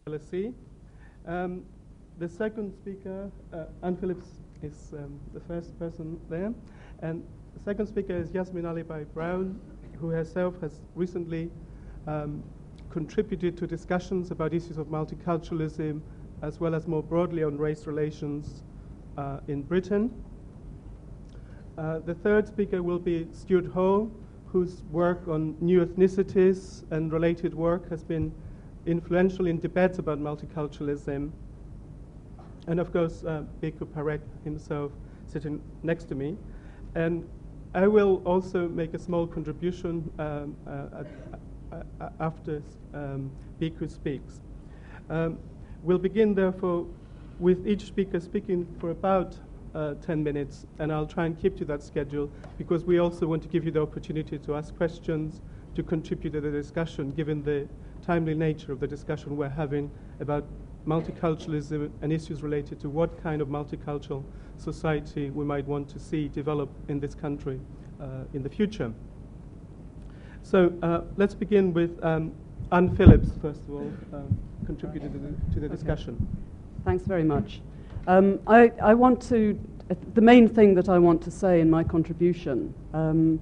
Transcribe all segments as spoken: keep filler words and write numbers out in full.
L S E. Um, the second speaker, uh, Anne Phillips, is um, the first person there. And the second speaker is Yasmin Alibhai-Brown, who herself has recently um, contributed to discussions about issues of multiculturalism, as well as more broadly on race relations uh, in Britain. Uh, the third speaker will be Stuart Hall, whose work on new ethnicities and related work has been influential in debates about multiculturalism. And of course, uh, Bhikhu Parekh himself sitting next to me. And I will also make a small contribution um, uh, uh, uh, after um, Bhikhu speaks. Um, we'll begin, therefore, with each speaker speaking for about uh, ten minutes, and I'll try and keep to that schedule because we also want to give you the opportunity to ask questions, to contribute to the discussion, given the timely nature of the discussion we're having about multiculturalism and issues related to what kind of multicultural society we might want to see develop in this country uh, in the future. So uh, let's begin with um, Anne Phillips, first of all, um, contributed to the, to the discussion. Okay. Thanks very much. Um, I, I want to, uh, the main thing that I want to say in my contribution um,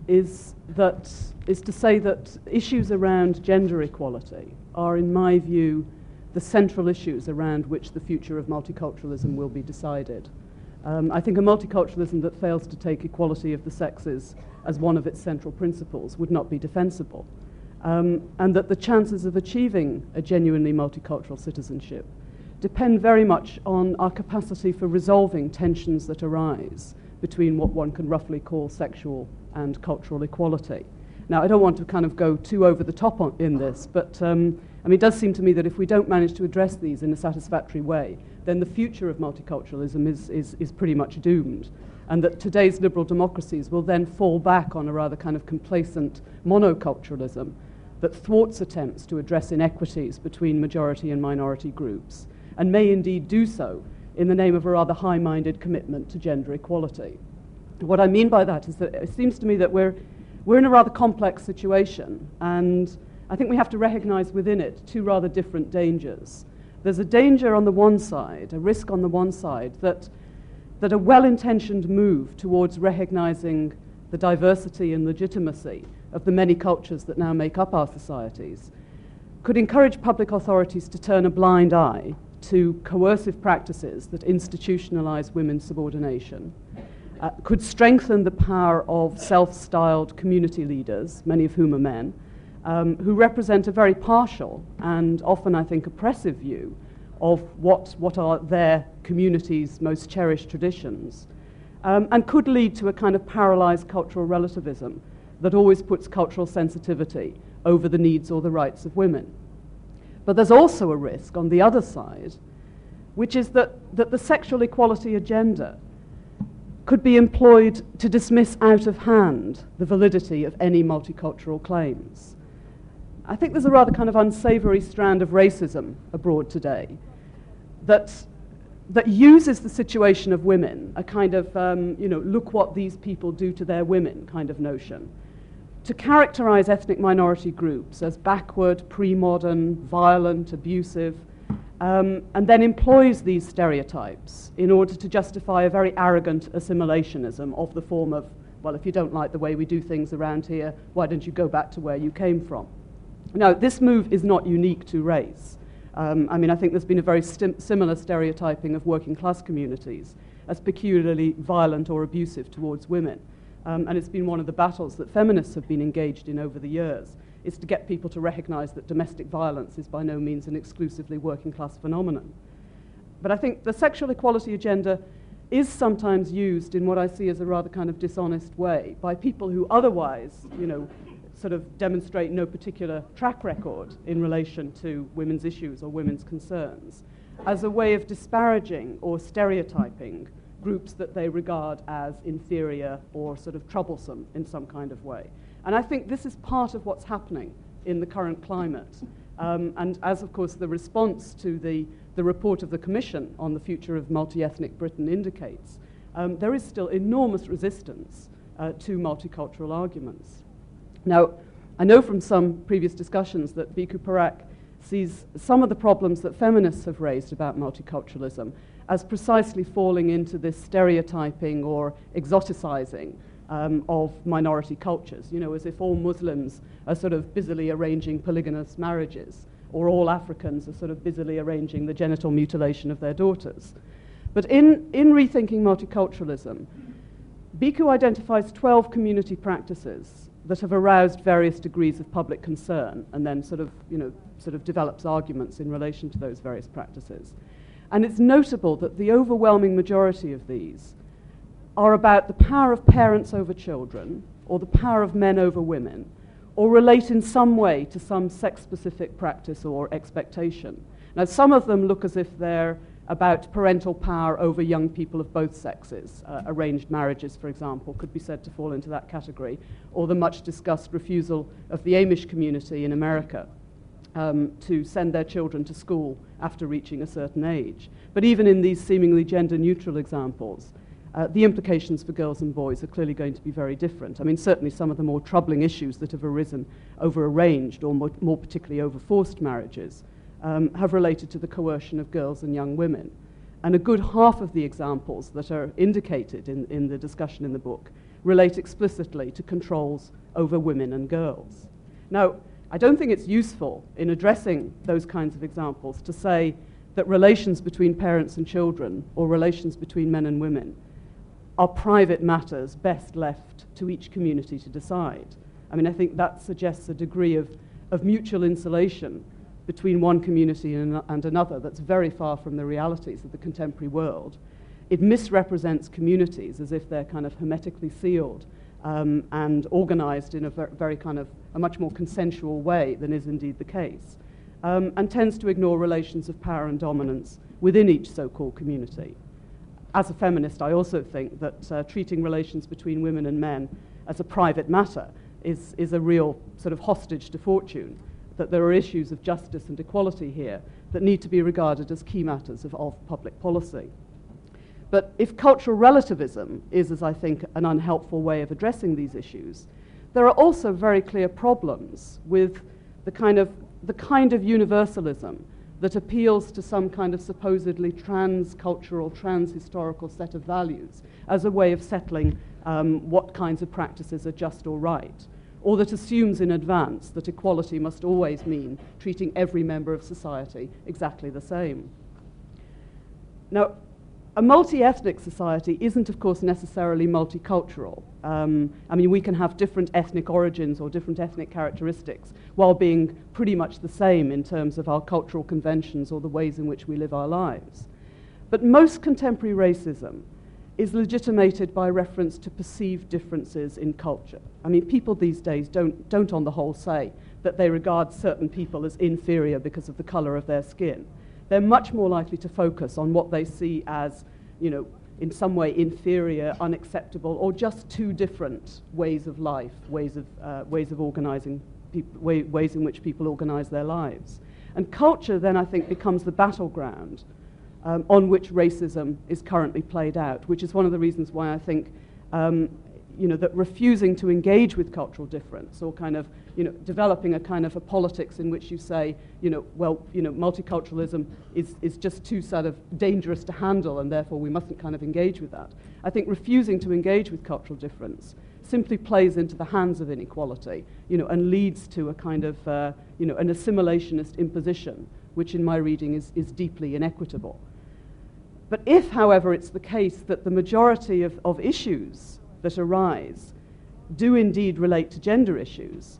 is that is to say that issues around gender equality are, in my view, the central issues around which the future of multiculturalism will be decided. Um, I think a multiculturalism that fails to take equality of the sexes as one of its central principles would not be defensible, um, and that the chances of achieving a genuinely multicultural citizenship depend very much on our capacity for resolving tensions that arise between what one can roughly call sexual and cultural equality. Now, I don't want to kind of go too over the top on, in this, but um, I mean, it does seem to me that if we don't manage to address these in a satisfactory way, then the future of multiculturalism is, is, is pretty much doomed, and that today's liberal democracies will then fall back on a rather kind of complacent monoculturalism that thwarts attempts to address inequities between majority and minority groups, and may indeed do so in the name of a rather high-minded commitment to gender equality. What I mean by that is that it seems to me that we're, we're in a rather complex situation, and I think we have to recognize within it two rather different dangers. There's a danger on the one side, a risk on the one side, that, that a well-intentioned move towards recognizing the diversity and legitimacy of the many cultures that now make up our societies could encourage public authorities to turn a blind eye to coercive practices that institutionalize women's subordination, uh, could strengthen the power of self-styled community leaders, many of whom are men, um, who represent a very partial and often, I think, oppressive view of what, what are their community's most cherished traditions, um, and could lead to a kind of paralyzed cultural relativism that always puts cultural sensitivity over the needs or the rights of women. But there's also a risk on the other side, which is that, that the sexual equality agenda could be employed to dismiss out of hand the validity of any multicultural claims. I think there's a rather kind of unsavory strand of racism abroad today that, that uses the situation of women, a kind of, um, you know, look what these people do to their women kind of notion, to characterize ethnic minority groups as backward, pre-modern, violent, abusive, um, and then employs these stereotypes in order to justify a very arrogant assimilationism of the form of, well, if you don't like the way we do things around here, why don't you go back to where you came from? Now, this move is not unique to race. Um, I mean, I think there's been a very sim- similar stereotyping of working class communities as peculiarly violent or abusive towards women. Um, and it's been one of the battles that feminists have been engaged in over the years, is to get people to recognize that domestic violence is by no means an exclusively working class phenomenon. But I think the sexual equality agenda is sometimes used in what I see as a rather kind of dishonest way by people who otherwise, you know, sort of demonstrate no particular track record in relation to women's issues or women's concerns, as a way of disparaging or stereotyping groups that they regard as inferior or sort of troublesome in some kind of way. And I think this is part of what's happening in the current climate. Um, and as, of course, the response to the, the report of the Commission on the future of multi-ethnic Britain indicates, um, there is still enormous resistance uh, to multicultural arguments. Now, I know from some previous discussions that Bhikhu Parekh sees some of the problems that feminists have raised about multiculturalism as precisely falling into this stereotyping or exoticizing um, of minority cultures, you know, as if all Muslims are sort of busily arranging polygynous marriages, or all Africans are sort of busily arranging the genital mutilation of their daughters. But in, in Rethinking Multiculturalism, Bhikkhu identifies twelve community practices that have aroused various degrees of public concern, and then sort of, you know, sort of develops arguments in relation to those various practices. And it's notable that the overwhelming majority of these are about the power of parents over children, or the power of men over women, or relate in some way to some sex-specific practice or expectation. Now, some of them look as if they're about parental power over young people of both sexes. Uh, arranged marriages, for example, could be said to fall into that category, or the much-discussed refusal of the Amish community in America um, to send their children to school after reaching a certain age. But even in these seemingly gender-neutral examples, uh, the implications for girls and boys are clearly going to be very different. I mean, certainly some of the more troubling issues that have arisen over arranged, or more, more particularly over forced marriages, Um, have related to the coercion of girls and young women. And a good half of the examples that are indicated in, in the discussion in the book relate explicitly to controls over women and girls. Now, I don't think it's useful in addressing those kinds of examples to say that relations between parents and children, or relations between men and women, are private matters best left to each community to decide. I mean, I think that suggests a degree of, of mutual insulation between one community and, and another that's very far from the realities of the contemporary world. It misrepresents communities as if they're kind of hermetically sealed um, and organized in a ver- very kind of a much more consensual way than is indeed the case, um, and tends to ignore relations of power and dominance within each so-called community. As a feminist, I also think that uh, treating relations between women and men as a private matter is, is a real sort of hostage to fortune, that there are issues of justice and equality here that need to be regarded as key matters of, of public policy. But if cultural relativism is, as I think, an unhelpful way of addressing these issues, there are also very clear problems with the kind of, the kind of universalism that appeals to some kind of supposedly trans-cultural, trans-historical set of values as a way of settling um, what kinds of practices are just or right, or that assumes in advance that equality must always mean treating every member of society exactly the same. Now, a multi-ethnic society isn't, of course, necessarily multicultural. Um, I mean, we can have different ethnic origins or different ethnic characteristics while being pretty much the same in terms of our cultural conventions or the ways in which we live our lives. But most contemporary racism is legitimated by reference to perceived differences in culture. I mean, people these days don't, don't on the whole say that they regard certain people as inferior because of the color of their skin. They're much more likely to focus on what they see as, you know, in some way inferior, unacceptable, or just two different ways of life, ways of, uh, ways of organizing, peop- way, ways in which people organize their lives. And culture then, I think, becomes the battleground Um, on which racism is currently played out, which is one of the reasons why I think, um, you know, that refusing to engage with cultural difference, or kind of, you know, developing a kind of a politics in which you say, you know, well, you know, multiculturalism is, is just too sort of dangerous to handle, and therefore we mustn't kind of engage with that. I think refusing to engage with cultural difference simply plays into the hands of inequality, you know, and leads to a kind of, uh, you know, an assimilationist imposition, which in my reading is, is deeply inequitable. But if, however, it's the case that the majority of, of issues that arise do indeed relate to gender issues,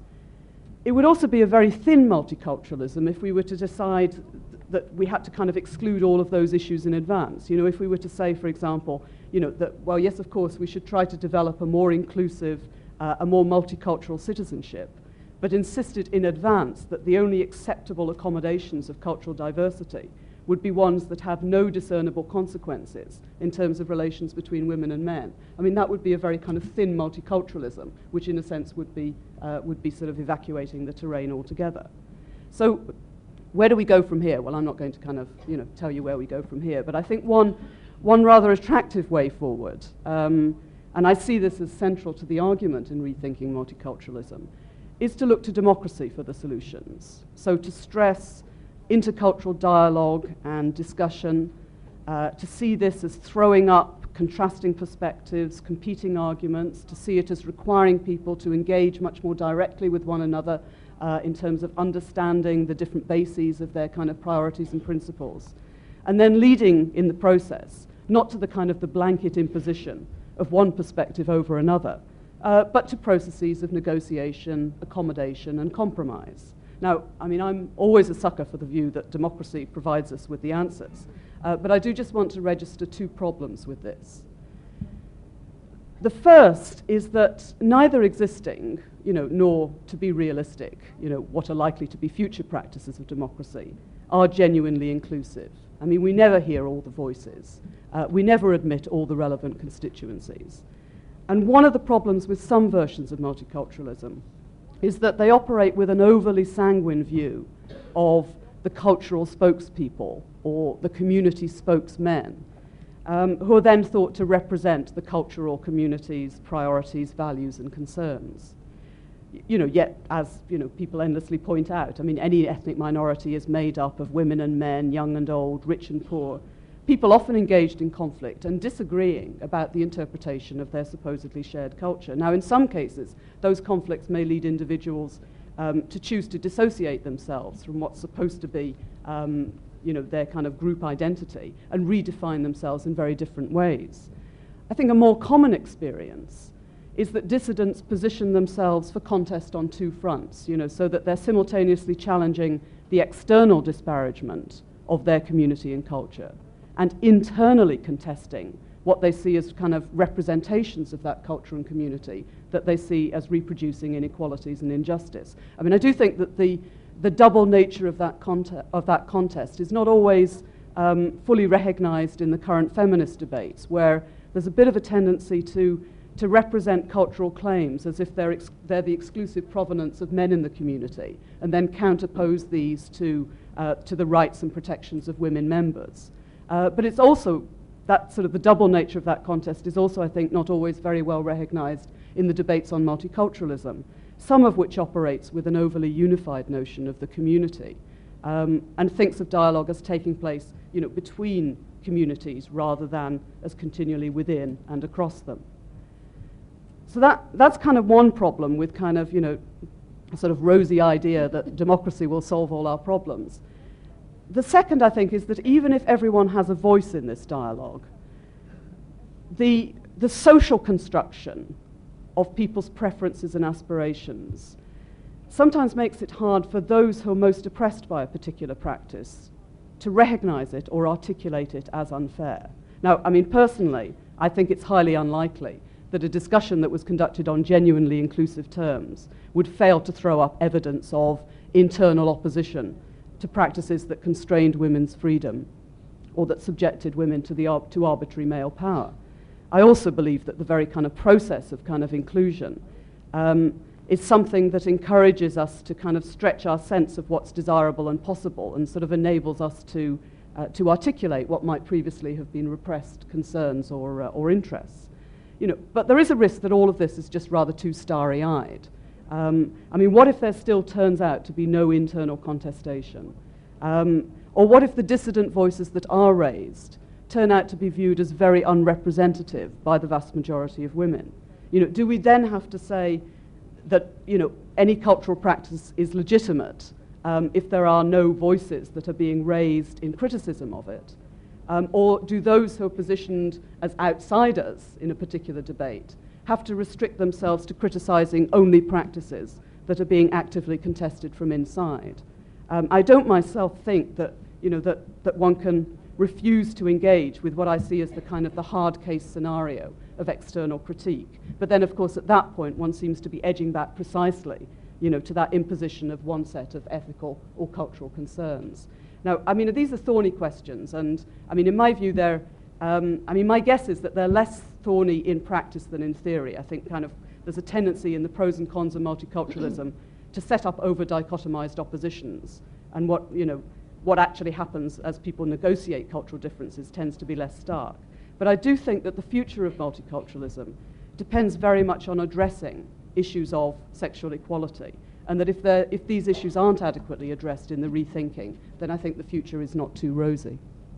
it would also be a very thin multiculturalism if we were to decide that we had to kind of exclude all of those issues in advance. You know, if we were to say, for example, you know, that, well, yes, of course, we should try to develop a more inclusive, uh, a more multicultural citizenship, but insisted in advance that the only acceptable accommodations of cultural diversity would be ones that have no discernible consequences in terms of relations between women and men. I mean, that would be a very kind of thin multiculturalism, which in a sense would be, uh, would be sort of evacuating the terrain altogether. So where do we go from here? Well, I'm not going to kind of, you know, tell you where we go from here, but I think one, one rather attractive way forward, um, and I see this as central to the argument in Rethinking Multiculturalism, is to look to democracy for the solutions. So to stress intercultural dialogue and discussion, uh, to see this as throwing up contrasting perspectives, competing arguments, to see it as requiring people to engage much more directly with one another uh, in terms of understanding the different bases of their kind of priorities and principles, and then leading in the process, not to the kind of the blanket imposition of one perspective over another, uh, but to processes of negotiation, accommodation, and compromise. Now, I mean, I'm always a sucker for the view that democracy provides us with the answers, uh, but I do just want to register two problems with this. The first is that neither existing, you know, nor, to be realistic, you know, what are likely to be future practices of democracy are genuinely inclusive. I mean, we never hear all the voices. Uh, we never admit all the relevant constituencies. And one of the problems with some versions of multiculturalism is that they operate with an overly sanguine view of the cultural spokespeople or the community spokesmen, um, who are then thought to represent the cultural community's priorities, values, and concerns. Y- you know, yet, as you know, people endlessly point out, I mean, any ethnic minority is made up of women and men, young and old, rich and poor, people often engaged in conflict and disagreeing about the interpretation of their supposedly shared culture. Now, in some cases, those conflicts may lead individuals um, to choose to dissociate themselves from what's supposed to be um, you know, their kind of group identity and redefine themselves in very different ways. I think a more common experience is that dissidents position themselves for contest on two fronts, you know, so that they're simultaneously challenging the external disparagement of their community and culture, and internally contesting what they see as kind of representations of that culture and community that they see as reproducing inequalities and injustice. I mean, I do think that the, the double nature of that, conte- of that contest is not always um, fully recognized in the current feminist debates, where there's a bit of a tendency to, to represent cultural claims as if they're, ex- they're the exclusive provenance of men in the community, and then counterpose these to, uh, to the rights and protections of women members. Uh, but it's also, that sort of the double nature of that contest is also, I think, not always very well recognized in the debates on multiculturalism, some of which operates with an overly unified notion of the community, um, and thinks of dialogue as taking place, you know, between communities rather than as continually within and across them. So that, that's kind of one problem with kind of, you know, a sort of rosy idea that democracy will solve all our problems. The second, I think, is that even if everyone has a voice in this dialogue, the, the social construction of people's preferences and aspirations sometimes makes it hard for those who are most oppressed by a particular practice to recognize it or articulate it as unfair. Now, I mean, personally, I think it's highly unlikely that a discussion that was conducted on genuinely inclusive terms would fail to throw up evidence of internal opposition to practices that constrained women's freedom or that subjected women to, the ar- to arbitrary male power. I also believe that the very kind of process of kind of inclusion um, is something that encourages us to kind of stretch our sense of what's desirable and possible, and sort of enables us to, uh, to articulate what might previously have been repressed concerns or, uh, or interests. You know, but there is a risk that all of this is just rather too starry-eyed. Um, I mean, what if there still turns out to be no internal contestation? Um, or what if the dissident voices that are raised turn out to be viewed as very unrepresentative by the vast majority of women? You know, do we then have to say that, you know, any cultural practice is legitimate um, if there are no voices that are being raised in criticism of it? Um, or do those who are positioned as outsiders in a particular debate have to restrict themselves to criticizing only practices that are being actively contested from inside? Um, I don't myself think that, you know, that, that one can refuse to engage with what I see as the kind of the hard case scenario of external critique. But then, of course, at that point, one seems to be edging back precisely, you know, to that imposition of one set of ethical or cultural concerns. Now, I mean, these are thorny questions, and I mean, in my view, they're Um, I mean, my guess is that they're less thorny in practice than in theory. I think kind of there's a tendency in the pros and cons of multiculturalism to set up over-dichotomized oppositions, and what, you know, what actually happens as people negotiate cultural differences tends to be less stark. But I do think that the future of multiculturalism depends very much on addressing issues of sexual equality, And that if, they're- if these issues aren't adequately addressed in the rethinking, then I think the future is not too rosy.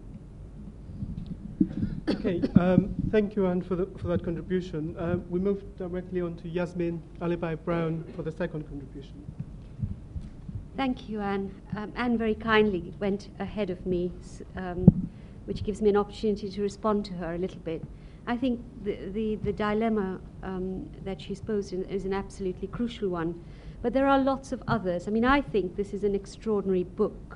Okay, um, thank you, Anne, for, the, for that contribution. Uh, we move directly on to Yasmin Alibhai-Brown for the second contribution. Thank you, Anne. Um, Anne very kindly went ahead of me, s- um, which gives me an opportunity to respond to her a little bit. I think the, the, the dilemma um, that she's posed in is an absolutely crucial one, but there are lots of others. I mean, I think this is an extraordinary book,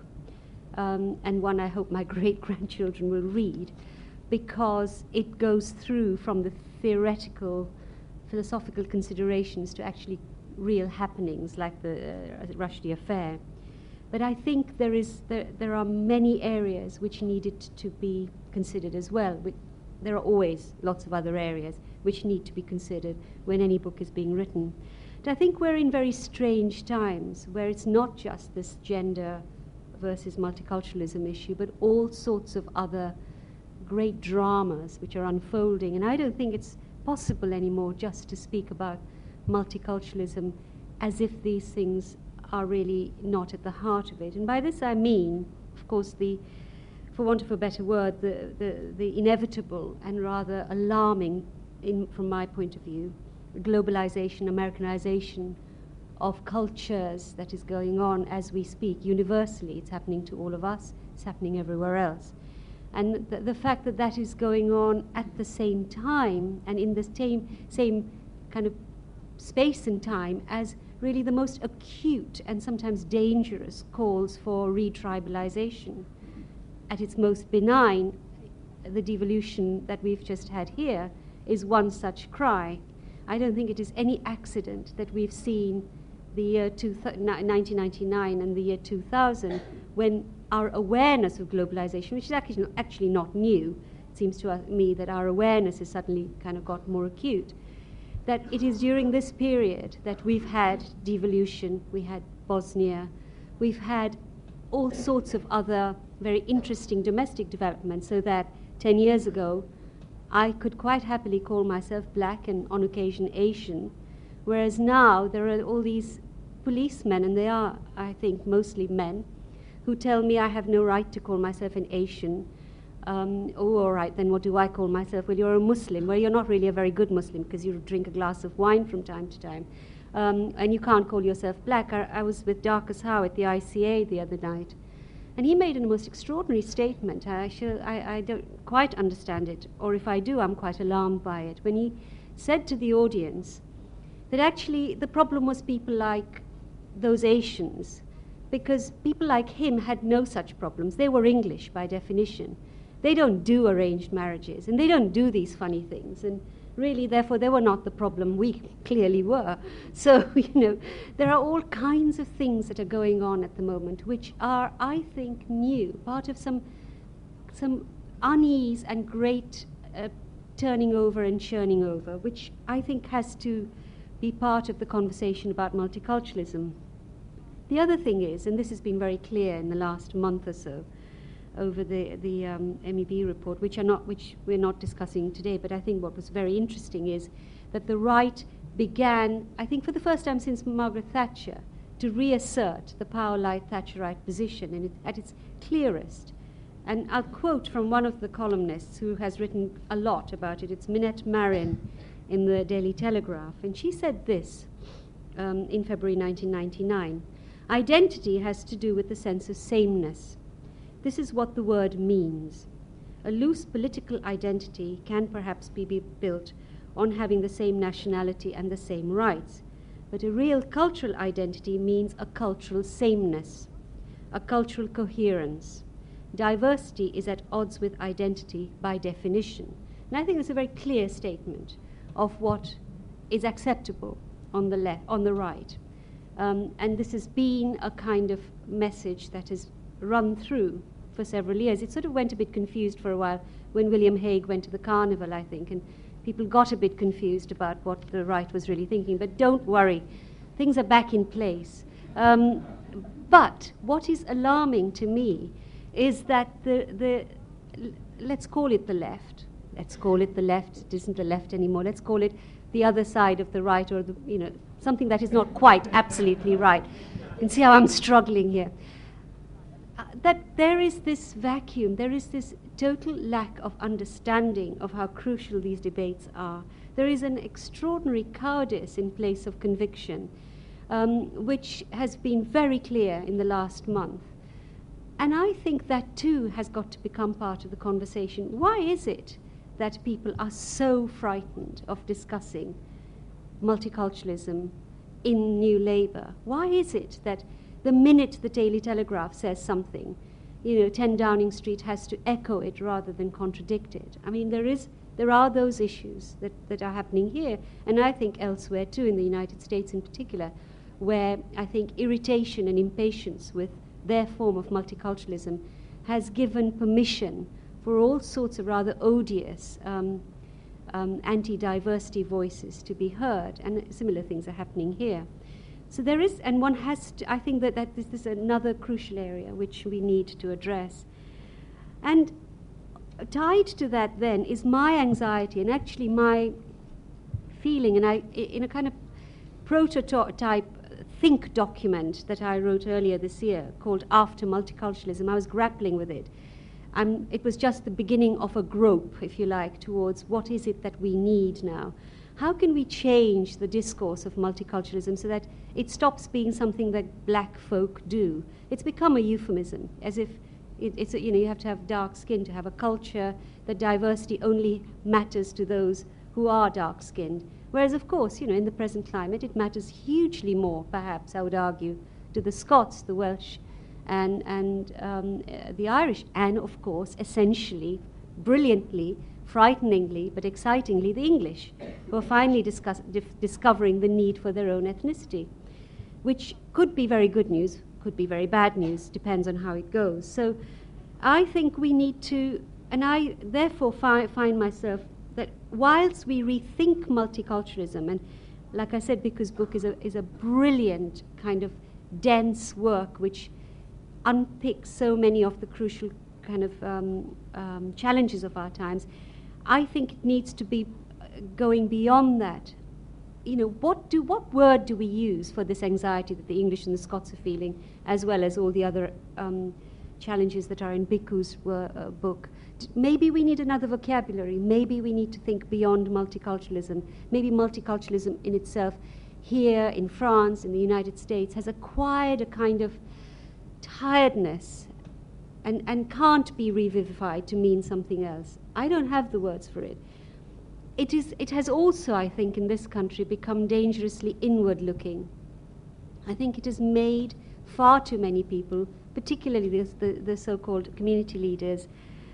um, and one I hope my great-grandchildren will read, because it goes through from the theoretical, philosophical considerations to actually real happenings like the uh, Rushdie affair. But I think there is there, there are many areas which needed to be considered as well. Which, there are always lots of other areas which need to be considered when any book is being written. And I think we're in very strange times where it's not just this gender versus multiculturalism issue, but all sorts of other great dramas which are unfolding. And I don't think it's possible anymore just to speak about multiculturalism as if these things are really not at the heart of it. And by this I mean, of course, the, for want of a better word, the, the, the inevitable and rather alarming, in, from my point of view, globalization, Americanization of cultures that is going on as we speak universally. It's happening to all of us, it's happening everywhere else. And the, the fact that that is going on at the same time and in the same, same kind of space and time as really the most acute and sometimes dangerous calls for retribalization. At its most benign, the devolution that we've just had here is one such cry. I don't think it is any accident that we've seen the year two th- nineteen ninety-nine and the year two thousand, when our awareness of globalization, which is actually not, actually not new, it seems to me that our awareness has suddenly kind of got more acute, that it is during this period that we've had devolution, we had Bosnia, we've had all sorts of other very interesting domestic developments, so that ten years ago I could quite happily call myself black and on occasion Asian, whereas now there are all these policemen, and they are, I think, mostly men, who tell me I have no right to call myself an Asian. Um, oh, all right, then what do I call myself? Well, you're a Muslim. Well, you're not really a very good Muslim because you drink a glass of wine from time to time. Um, and you can't call yourself black. I, I was with Darcus Howe at the I C A the other night, and he made a most extraordinary statement. I, shall, I, I don't quite understand it, or if I do, I'm quite alarmed by it, when he said to the audience that actually the problem was people like those Asians, because people like him had no such problems. They were English by definition. They don't do arranged marriages, and they don't do these funny things. And really, therefore, they were not the problem. We clearly were. So, you know, there are all kinds of things that are going on at the moment, which are, I think, new, part of some, some unease and great uh, turning over and churning over, which I think has to be part of the conversation about multiculturalism. The other thing is, and this has been very clear in the last month or so, over the, the um, M E B report, which, are not, which we're not discussing today, but I think what was very interesting is that the right began, I think for the first time since Margaret Thatcher, to reassert the power-light Thatcherite position in it, at its clearest. And I'll quote from one of the columnists who has written a lot about it. It's Minette Marin in the Daily Telegraph. And she said this um, in February nineteen ninety-nine. Identity has to do with the sense of sameness. This is what the word means. A loose political identity can perhaps be, be built on having the same nationality and the same rights. But a real cultural identity means a cultural sameness, a cultural coherence. Diversity is at odds with identity by definition. And I think it's a very clear statement of what is acceptable on the left, on the right. Um, and this has been a kind of message that has run through for several years. It sort of went a bit confused for a while when William Hague went to the Carnival, I think, and people got a bit confused about what the right was really thinking. But don't worry, things are back in place. Um, but what is alarming to me is that the, the, let's call it the left, let's call it the left, it isn't the left anymore, let's call it the other side of the right, or the, you know, something that is not quite absolutely right. You can see how I'm struggling here. Uh, that there is this vacuum, there is this total lack of understanding of how crucial these debates are. There is an extraordinary cowardice in place of conviction, um, which has been very clear in the last month. And I think that too has got to become part of the conversation. Why is it that people are so frightened of discussing multiculturalism in New Labour? Why is it that the minute the Daily Telegraph says something, you know, ten Downing Street has to echo it rather than contradict it? I mean, there is, there are those issues that, that are happening here, and I think elsewhere too, in the United States in particular, where I think irritation and impatience with their form of multiculturalism has given permission for all sorts of rather odious um, um, anti-diversity voices to be heard, and similar things are happening here. So there is, and one has to, I think that, that this is another crucial area which we need to address. And tied to that then is my anxiety, and actually my feeling, and I, in a kind of prototype think document that I wrote earlier this year called After Multiculturalism, I was grappling with it. Um, it was just the beginning of a grope, if you like, towards what is it that we need now. How can we change the discourse of multiculturalism so that it stops being something that black folk do? It's become a euphemism, as if it, it's a, you know, you have to have dark skin to have a culture, that diversity only matters to those who are dark-skinned. Whereas, of course, you know, in the present climate, it matters hugely more, perhaps, I would argue, to the Scots, the Welsh, and, and um, uh, the Irish, and, of course, essentially, brilliantly, frighteningly, but excitingly, the English, who are finally discuss- dif- discovering the need for their own ethnicity, which could be very good news, could be very bad news, depends on how it goes. So I think we need to, and I therefore fi- find myself that whilst we rethink multiculturalism, and like I said, Bhikkhu's book is a, is a brilliant kind of dense work which unpicks so many of the crucial kind of um, um, challenges of our times, I think it needs to be going beyond that. You know, what do what word do we use for this anxiety that the English and the Scots are feeling, as well as all the other um, challenges that are in Bhikkhu's uh, book? Maybe we need another vocabulary. Maybe we need to think beyond multiculturalism. Maybe multiculturalism in itself, here in France, in the United States, has acquired a kind of tiredness and, and can't be revivified to mean something else. I don't have the words for it. It is. It has also, I think, in this country become dangerously inward-looking. I think it has made far too many people, particularly the, the, the so-called community leaders,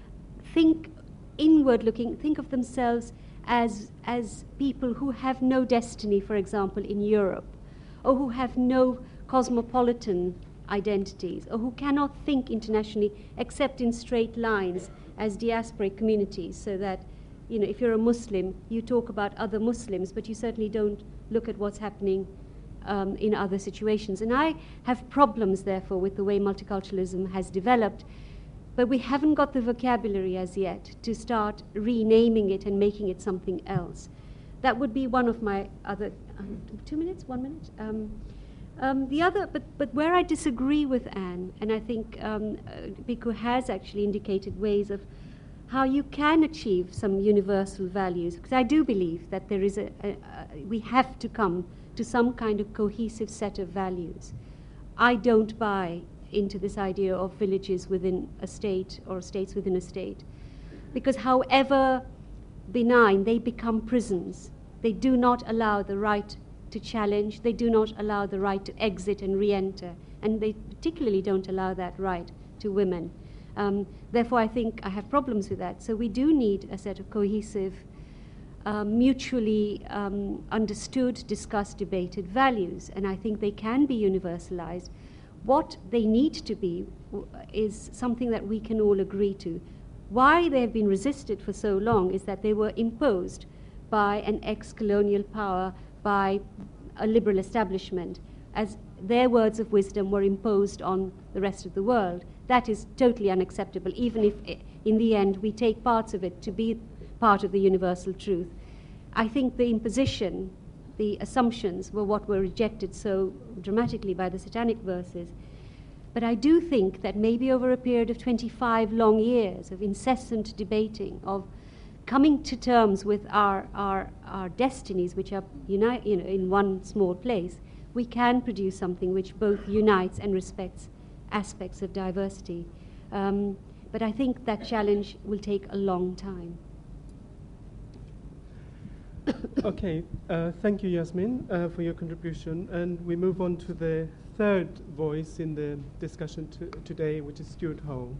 think inward-looking, think of themselves as, as people who have no destiny, for example, in Europe, or who have no cosmopolitan identities, or who cannot think internationally except in straight lines as diasporic communities, so that, you know, if you're a Muslim, you talk about other Muslims, but you certainly don't look at what's happening um, in other situations. And I have problems, therefore, with the way multiculturalism has developed, but we haven't got the vocabulary as yet to start renaming it and making it something else. That would be one of my other, um, two minutes, one minute? Um, um, the other, but, but where I disagree with Anne, and I think um, uh, Bhikkhu has actually indicated ways of how you can achieve some universal values, because I do believe that there is a, a, a, we have to come to some kind of cohesive set of values. I don't buy into this idea of villages within a state or states within a state, because however benign, they become prisons. They do not allow the right to challenge, they do not allow the right to exit and re-enter, and they particularly don't allow that right to women. Um, therefore, I think I have problems with that. So we do need a set of cohesive, uh, mutually um, understood, discussed, debated values, and I think they can be universalized. What they need to be is something that we can all agree to. Why they have been resisted for so long is that they were imposed by an ex-colonial power, by a liberal establishment, as their words of wisdom were imposed on the rest of the world. That is totally unacceptable, even if in the end we take parts of it to be part of the universal truth. I think the imposition the assumptions were what were rejected so dramatically by the Satanic verses. But I do think that maybe over a period of twenty-five long years of incessant debating, of coming to terms with our, our, our destinies, which are uni- you know, in one small place, we can produce something which both unites and respects aspects of diversity. Um, but I think that challenge will take a long time. Okay, uh, thank you, Yasmin, uh, for your contribution. And we move on to the third voice in the discussion to today, which is Stuart Hall.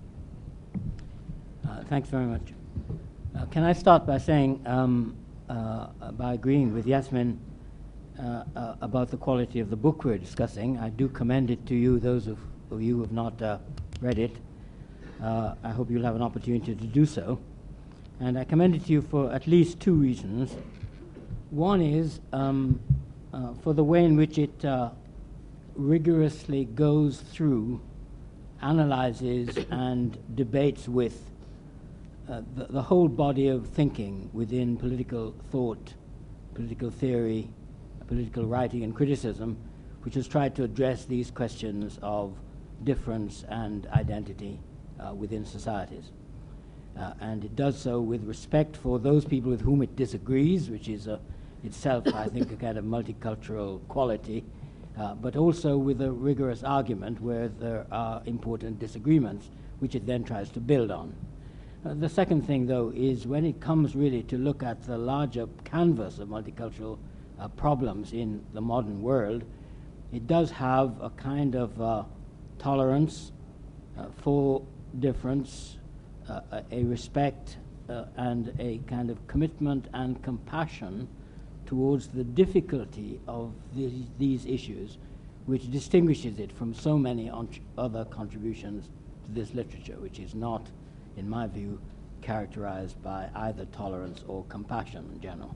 Uh, thanks very much. Uh, can I start by saying, um, uh, by agreeing with Yasmin uh, uh, about the quality of the book we're discussing. I do commend it to you, those of, of you who have not uh, read it. Uh, I hope you'll have an opportunity to do so. And I commend it to you for at least two reasons. One is um, uh, for the way in which it uh, rigorously goes through, analyzes, and debates with uh, the, the whole body of thinking within political thought, political theory, political writing and criticism, which has tried to address these questions of difference and identity uh, within societies. Uh, and it does so with respect for those people with whom it disagrees, which is uh, itself, I think, a kind of multicultural quality, uh, but also with a rigorous argument where there are important disagreements, which it then tries to build on. Uh, the second thing, though, is when it comes really to look at the larger canvas of multicultural uh, problems in the modern world, it does have a kind of uh, tolerance uh, for difference, Uh, a respect uh, and a kind of commitment and compassion towards the difficulty of these, these issues, which distinguishes it from so many other contributions to this literature, which is not, in my view, characterized by either tolerance or compassion in general.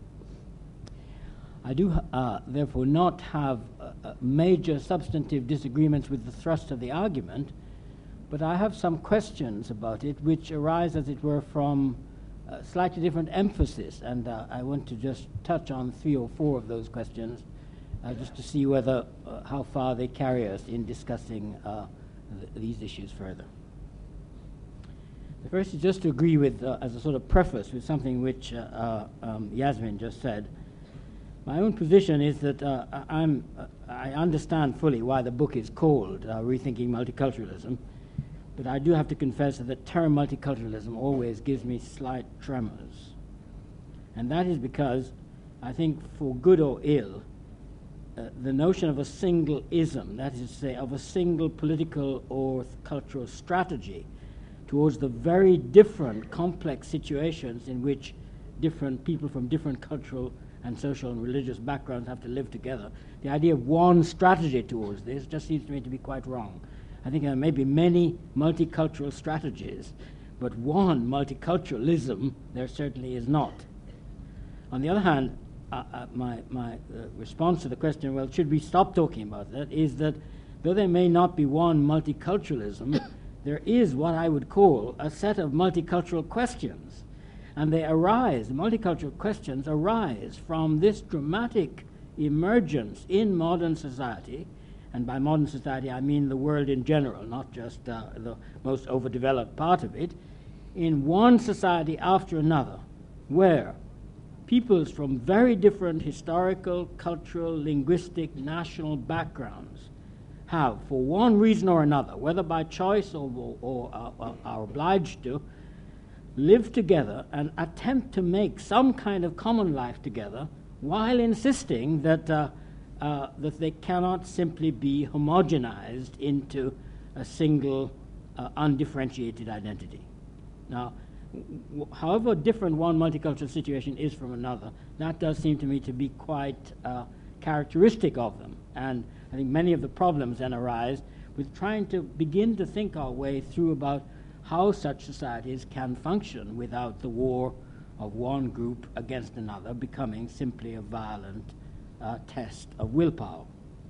I do, uh, therefore, not have uh, uh, major substantive disagreements with the thrust of the argument, but I have some questions about it which arise, as it were, from a slightly different emphasis, and uh, I want to just touch on three or four of those questions uh, just to see whether, uh, how far they carry us in discussing uh, th- these issues further. The first is just to agree with, uh, as a sort of preface, with something which uh, uh, um, Yasmin just said. My own position is that uh, I'm, uh, I understand fully why the book is called uh, Rethinking Multiculturalism, but I do have to confess that the term multiculturalism always gives me slight tremors. And that is because I think, for good or ill, uh, the notion of a single ism, that is to say, of a single political or th- cultural strategy towards the very different, complex situations in which different people from different cultural and social and religious backgrounds have to live together, the idea of one strategy towards this just seems to me to be quite wrong. I think there may be many multicultural strategies, but one multiculturalism there certainly is not. On the other hand, uh, uh, my, my uh, response to the question, well, should we stop talking about that, is that though there may not be one multiculturalism, there is what I would call a set of multicultural questions. And they arise, the multicultural questions arise from this dramatic emergence in modern society. And by modern society, I mean the world in general, not just uh, the most overdeveloped part of it, in one society after another, where peoples from very different historical, cultural, linguistic, national backgrounds have, for one reason or another, whether by choice or, or, or uh, are obliged to, live together and attempt to make some kind of common life together, while insisting that uh, Uh, that they cannot simply be homogenized into a single uh, undifferentiated identity. Now, w- however different one multicultural situation is from another, that does seem to me to be quite uh, characteristic of them. And I think many of the problems then arise with trying to begin to think our way through about how such societies can function without the war of one group against another becoming simply a violent Uh, test of willpower.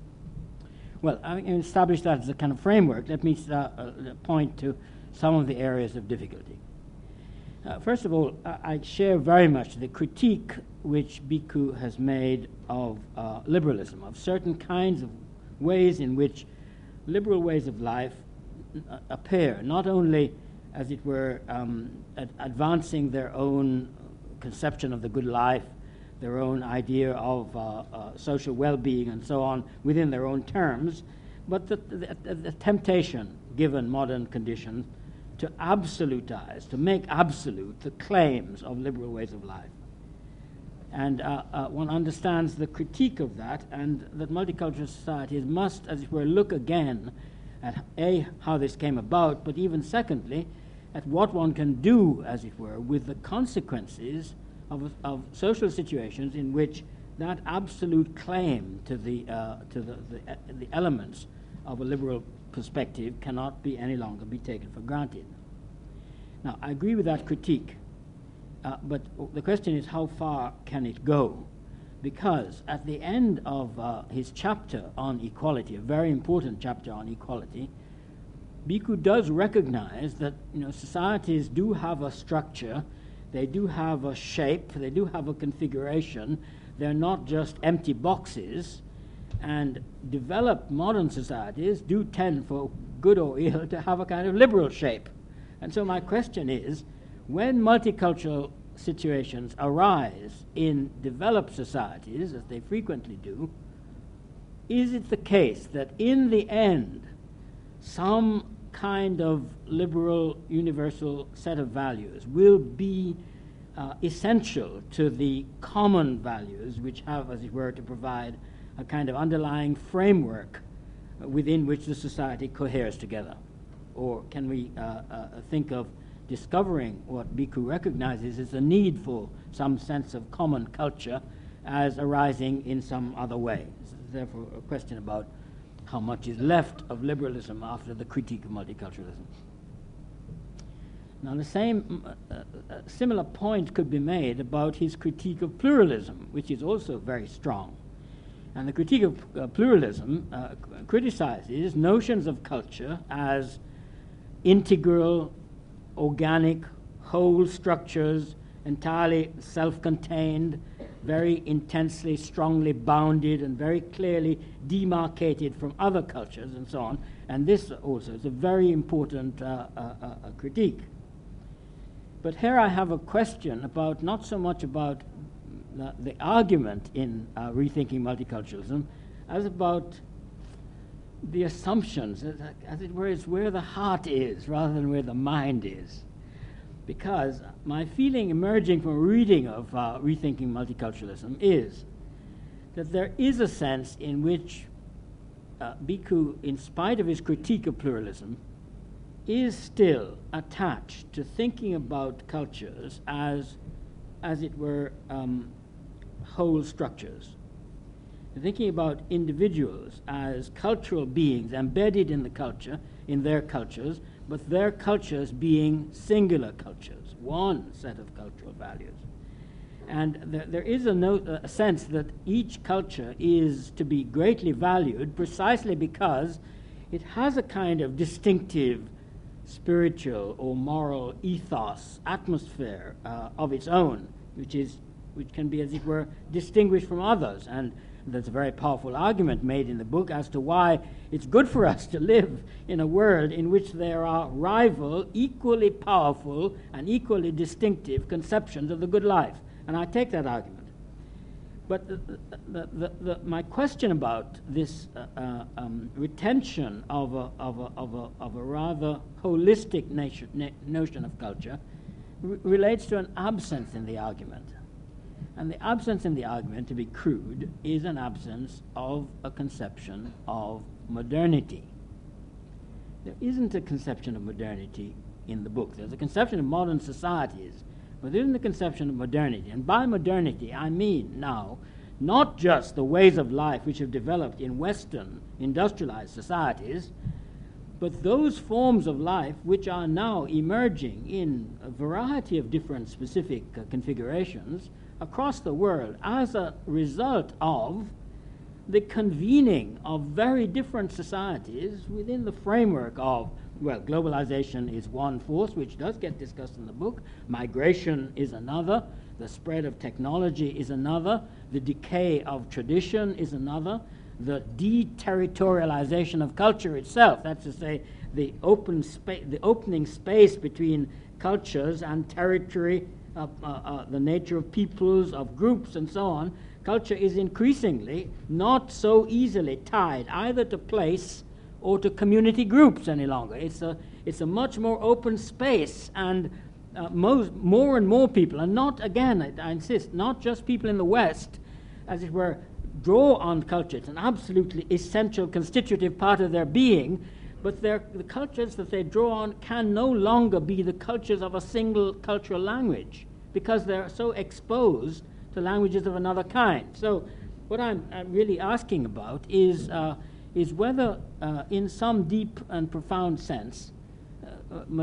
Well, I can establish that as a kind of framework. Let me uh, uh, point to some of the areas of difficulty. Uh, first of all, I, I share very much the critique which Bhikkhu has made of uh, liberalism, of certain kinds of ways in which liberal ways of life uh, appear, not only, as it were, um, ad- advancing their own conception of the good life, their own idea of uh, uh, social well-being and so on within their own terms, but the, the, the, the temptation, given modern conditions, to absolutize, to make absolute the claims of liberal ways of life. And uh, uh, one understands the critique of that, and that multicultural societies must, as it were, look again at, A, how this came about, but even secondly, at what one can do, as it were, with the consequences of, of social situations in which that absolute claim to the, uh, to the, the, uh, the elements of a liberal perspective cannot be any longer be taken for granted. Now, I agree with that critique, uh, but the question is, how far can it go? Because at the end of uh, his chapter on equality, a very important chapter on equality, Bhikkhu does recognize that, you know, societies do have a structure, they do have a shape, they do have a configuration, they're not just empty boxes, and developed modern societies do tend, for good or ill, to have a kind of liberal shape. And so my question is, when multicultural situations arise in developed societies, as they frequently do, is it the case that in the end some kind of liberal universal set of values will be uh, essential to the common values which have, as it were, to provide a kind of underlying framework within which the society coheres together? Or can we uh, uh, think of discovering what Bhikkhu recognizes as a need for some sense of common culture as arising in some other way? This is therefore a question about how much is left of liberalism after the critique of multiculturalism. Now, the same uh, uh, similar point could be made about his critique of pluralism, which is also very strong. And the critique of uh, pluralism uh, criticizes notions of culture as integral, organic, whole structures, entirely self-contained, very intensely, strongly bounded, and very clearly demarcated from other cultures, and so on. And this also is a very important uh, uh, uh, critique. But here I have a question about, not so much about the, the argument in uh, Rethinking Multiculturalism, as about the assumptions, as, as it were, is where the heart is rather than where the mind is. Because my feeling emerging from reading of uh, Rethinking Multiculturalism is that there is a sense in which uh, Bhikkhu, in spite of his critique of pluralism, is still attached to thinking about cultures as, as it were, um, whole structures. Thinking about individuals as cultural beings embedded in the culture, in their cultures, but their cultures being singular cultures, one set of cultural values. And there, there is a, no, a sense that each culture is to be greatly valued precisely because it has a kind of distinctive spiritual or moral ethos, atmosphere uh, of its own, which is which can be, as it were, distinguished from others. And there's a very powerful argument made in the book as to why it's good for us to live in a world in which there are rival, equally powerful and equally distinctive conceptions of the good life. And I take that argument. But the, the, the, the, my question about this uh, uh, um, retention of a, of, a, of, a, of a rather holistic nation, na- notion of culture r- relates to an absence in the argument. And the absence in the argument, to be crude, is an absence of a conception of modernity. There isn't a conception of modernity in the book. There's a conception of modern societies, but there isn't a conception of modernity. And by modernity, I mean now not just the ways of life which have developed in Western industrialized societies, but those forms of life which are now emerging in a variety of different specific uh, configurations across the world as a result of the convening of very different societies within the framework of well, globalization is one force which does get discussed in the book. Migration is another. The spread of technology is another. The decay of tradition is another. The deterritorialization of culture itself, that's to say, the open space, the opening space between cultures and territory, uh, uh, uh, the nature of peoples, of groups, and so on. Culture is increasingly not so easily tied either to place or to community groups any longer. It's a, it's a much more open space, and uh, most, more and more people, and not, again, I, I insist, not just people in the West, as it were, draw on culture. It's an absolutely essential constitutive part of their being, but their, the cultures that they draw on can no longer be the cultures of a single cultural language, because they're so exposed to languages of another kind. So what I'm, I'm really asking about is uh, is whether, uh, in some deep and profound sense, uh, mo-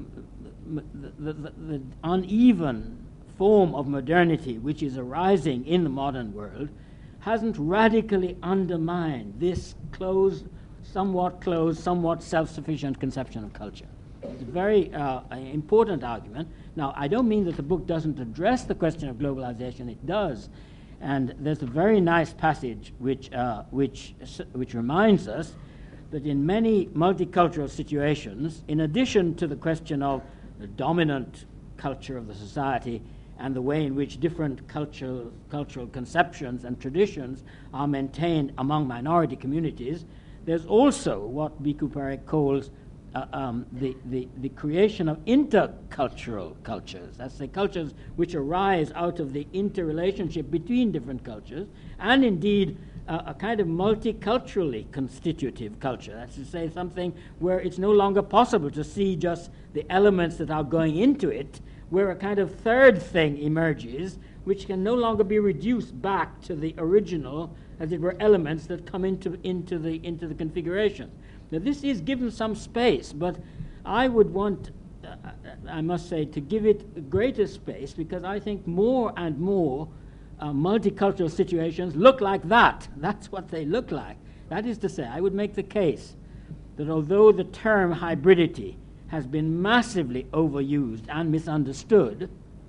m- the, the, the uneven form of modernity which is arising in the modern world hasn't radically undermined this closed, somewhat closed, somewhat self-sufficient conception of culture. It's a very uh, important argument. Now, I don't mean that the book doesn't address the question of globalization. It does. And there's a very nice passage which, uh, which, which reminds us that in many multicultural situations, in addition to the question of the dominant culture of the society and the way in which different cultural, cultural conceptions and traditions are maintained among minority communities, there's also what Bhikkhu Parekh calls uh, um, the, the, the creation of intercultural cultures. That's the cultures which arise out of the interrelationship between different cultures, and indeed uh, a kind of multiculturally constitutive culture. That's to say, something where it's no longer possible to see just the elements that are going into it, where a kind of third thing emerges, which can no longer be reduced back to the original, as it were, elements that come into, into, the, into the configuration. Now, this is given some space, but I would want, uh, I must say, to give it greater space, because I think more and more uh, multicultural situations look like that. That's what they look like. That is to say, I would make the case that although the term hybridity has been massively overused and misunderstood,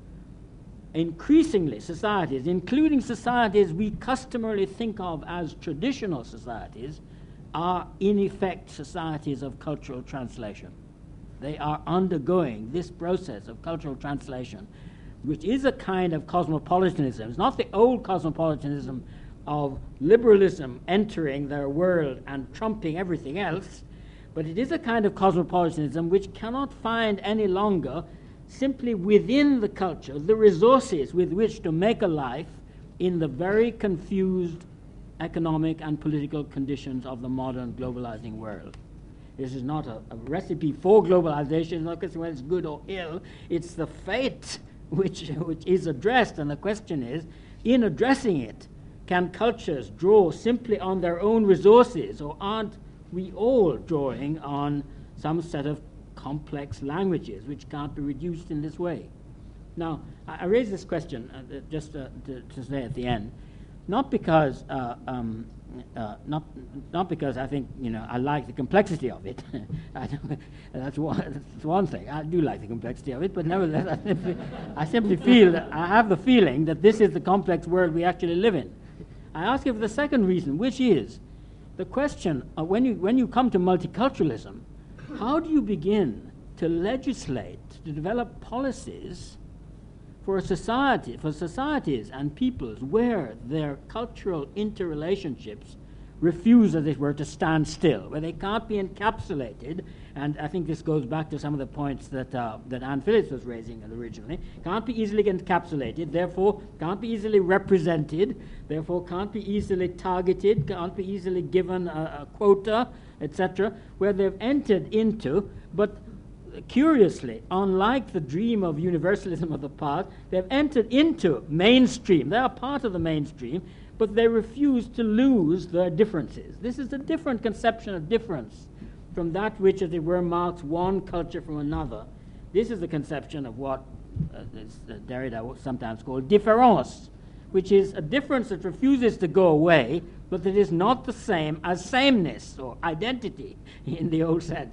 increasingly societies, including societies we customarily think of as traditional societies, are in effect societies of cultural translation. They are undergoing this process of cultural translation, which is a kind of cosmopolitanism. It's not the old cosmopolitanism of liberalism entering their world and trumping everything else, but it is a kind of cosmopolitanism which cannot find any longer simply within the culture the resources with which to make a life in the very confused economic and political conditions of the modern globalizing world. This is not a, a recipe for globalization. It's not a question whether it's good or ill. It's the fate which, which is addressed, and the question is, in addressing it, can cultures draw simply on their own resources, or aren't we all drawing on some set of complex languages which can't be reduced in this way? Now, I, I raise this question uh, just uh, to, to say at the end, not because uh, um, uh, not not because I think, you know, I like the complexity of it. I don't, that's one that's one thing. I do like the complexity of it, but nevertheless, I simply, I simply feel that I have the feeling that this is the complex world we actually live in. I ask you for the second reason, which is the question of when you when you come to multiculturalism, how do you begin to legislate, to develop policies for a society, for societies and peoples where their cultural interrelationships refuse, as it were, to stand still, where they can't be encapsulated? And I think this goes back to some of the points that uh, that Anne Phillips was raising originally. Can't be easily encapsulated, therefore can't be easily represented, therefore can't be easily targeted, can't be easily given a, a quota, et cetera, where they've entered into, but curiously, unlike the dream of universalism of the past, they've entered into mainstream. They are part of the mainstream, but they refuse to lose their differences. This is a different conception of difference from that which, as it were, marks one culture from another. This is the conception of what uh, is, uh, Derrida sometimes called différance, which is a difference that refuses to go away, but that is not the same as sameness or identity in the old sense.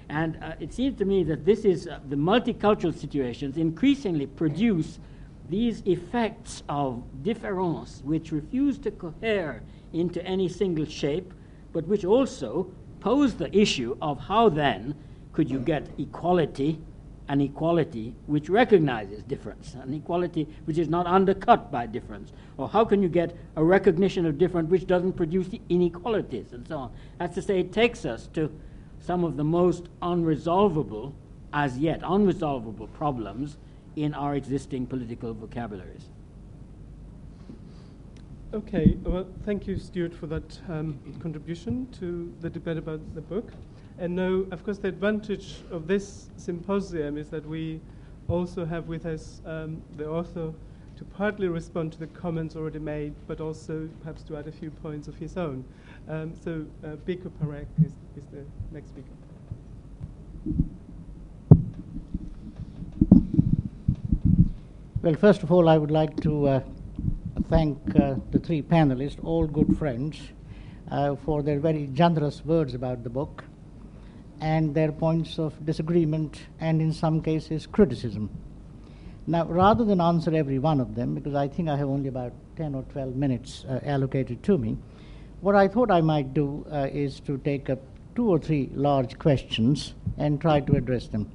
And uh, it seems to me that this is uh, the multicultural situations increasingly produce these effects of difference which refuse to cohere into any single shape, but which also pose the issue of how then could you get equality, an equality which recognizes difference, an equality which is not undercut by difference, or how can you get a recognition of difference which doesn't produce the inequalities, and so on. That's to say, it takes us to some of the most unresolvable, as yet unresolvable problems in our existing political vocabularies. Okay, well, thank you, Stuart, for that um, contribution to the debate about the book. And now, of course, the advantage of this symposium is that we also have with us um, the author to partly respond to the comments already made, but also perhaps to add a few points of his own. Um, so, uh, Biko Parekh is, is the next speaker. Well, first of all, I would like to uh, thank uh, the three panelists, all good friends, uh, for their very generous words about the book and their points of disagreement and, in some cases, criticism. Now, rather than answer every one of them, because I think I have only about ten or twelve minutes uh, allocated to me, what I thought I might do uh, is to take up two or three large questions and try to address them.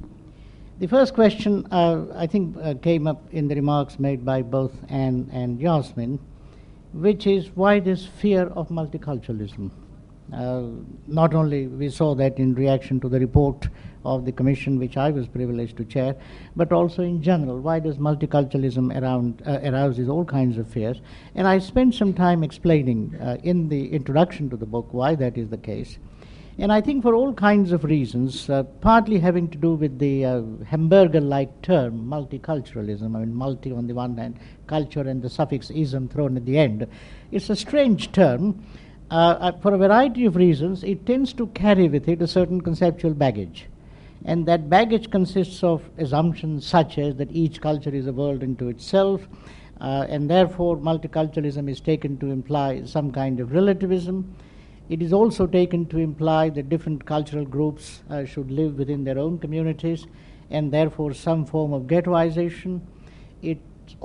The first question, uh, I think, uh, came up in the remarks made by both Anne and Yasmin, which is why this fear of multiculturalism. Uh, not only we saw that in reaction to the report of the commission, which I was privileged to chair, but also in general, why does multiculturalism around, uh, arouses all kinds of fears? And I spent some time explaining uh, in the introduction to the book why that is the case. And I think for all kinds of reasons, uh, partly having to do with the uh, Hamburger-like term, multiculturalism. I mean, multi on the one hand, culture and the suffix ism thrown at the end. It's a strange term. Uh, for a variety of reasons, it tends to carry with it a certain conceptual baggage. And that baggage consists of assumptions such as that each culture is a world unto itself, uh, and therefore multiculturalism is taken to imply some kind of relativism. It is also taken to imply that different cultural groups uh, should live within their own communities, and therefore some form of ghettoization. It's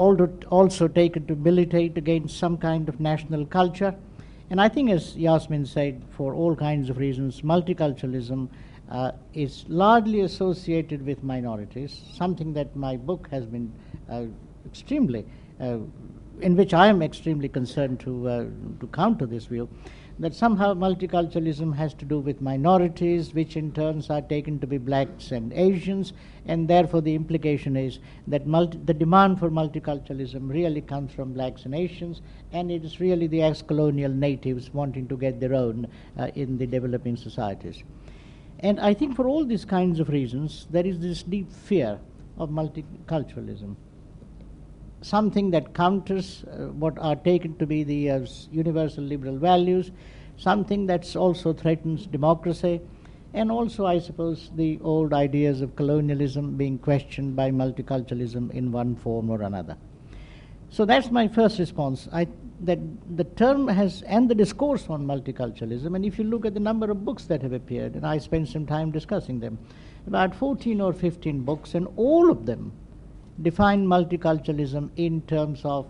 also taken to militate against some kind of national culture. And I think, as Yasmin said, for all kinds of reasons, multiculturalism uh, is largely associated with minorities, something that my book has been uh, extremely, uh, in which I am extremely concerned to, uh, to counter this view, that somehow multiculturalism has to do with minorities, which in turns are taken to be blacks and Asians, and therefore the implication is that multi- the demand for multiculturalism really comes from blacks and Asians, and it is really the ex-colonial natives wanting to get their own uh, in the developing societies. And I think for all these kinds of reasons, there is this deep fear of multiculturalism, something that counters uh, what are taken to be the uh, universal liberal values, something that also threatens democracy, and also, I suppose, the old ideas of colonialism being questioned by multiculturalism in one form or another. So that's my first response. I, that the term has, and the discourse on multiculturalism, and if you look at the number of books that have appeared, and I spent some time discussing them, about fourteen or fifteen books, and all of them define multiculturalism in terms of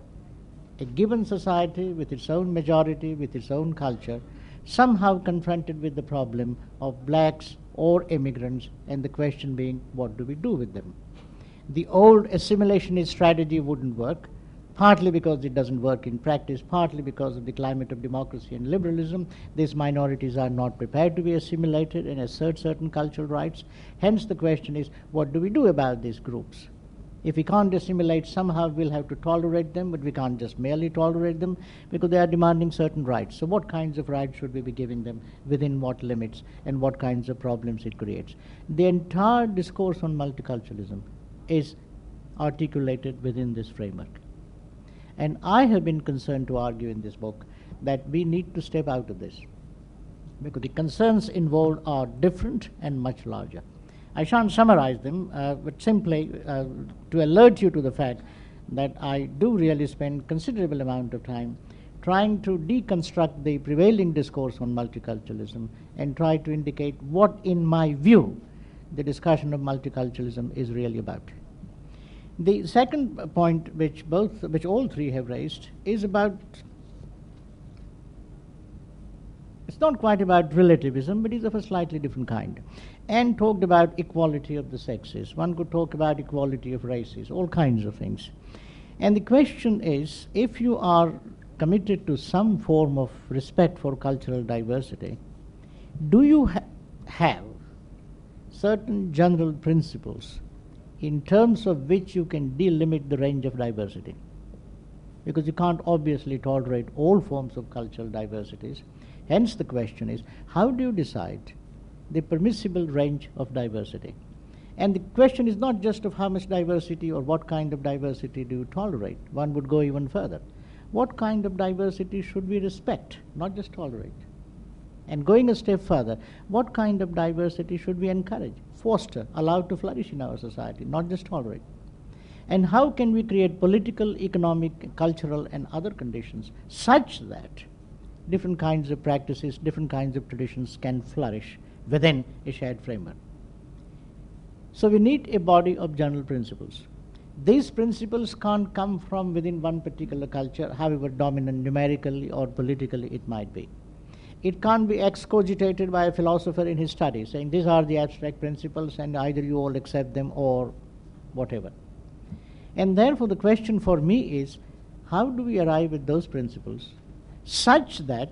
a given society with its own majority, with its own culture, somehow confronted with the problem of blacks or immigrants, and the question being, what do we do with them? The old assimilationist strategy wouldn't work, partly because it doesn't work in practice, partly because of the climate of democracy and liberalism. These minorities are not prepared to be assimilated and assert certain cultural rights. Hence the question is, what do we do about these groups? If we can't assimilate, somehow we'll have to tolerate them, but we can't just merely tolerate them because they are demanding certain rights. So what kinds of rights should we be giving them, within what limits, and what kinds of problems it creates? The entire discourse on multiculturalism is articulated within this framework. And I have been concerned to argue in this book that we need to step out of this, because the concerns involved are different and much larger. I shan't summarize them, uh, but simply uh, to alert you to the fact that I do really spend considerable amount of time trying to deconstruct the prevailing discourse on multiculturalism and try to indicate what, in my view, the discussion of multiculturalism is really about. The second point, which both, which all three have raised, is about, it's not quite about relativism, but it's of a slightly different kind, and talked about equality of the sexes. One could talk about equality of races, all kinds of things. And the question is, if you are committed to some form of respect for cultural diversity, do you ha- have certain general principles in terms of which you can delimit the range of diversity? Because you can't obviously tolerate all forms of cultural diversities. Hence the question is, how do you decide the permissible range of diversity? And the question is not just of how much diversity or what kind of diversity do you tolerate. One would go even further. What kind of diversity should we respect, not just tolerate? And going a step further, what kind of diversity should we encourage, foster, allow to flourish in our society, not just tolerate? And how can we create political, economic, cultural, and other conditions such that different kinds of practices, different kinds of traditions can flourish within a shared framework? So we need a body of general principles. These principles can't come from within one particular culture, however dominant numerically or politically it might be. It can't be excogitated by a philosopher in his studies, saying these are the abstract principles and either you all accept them or whatever. And therefore the question for me is, how do we arrive at those principles such that,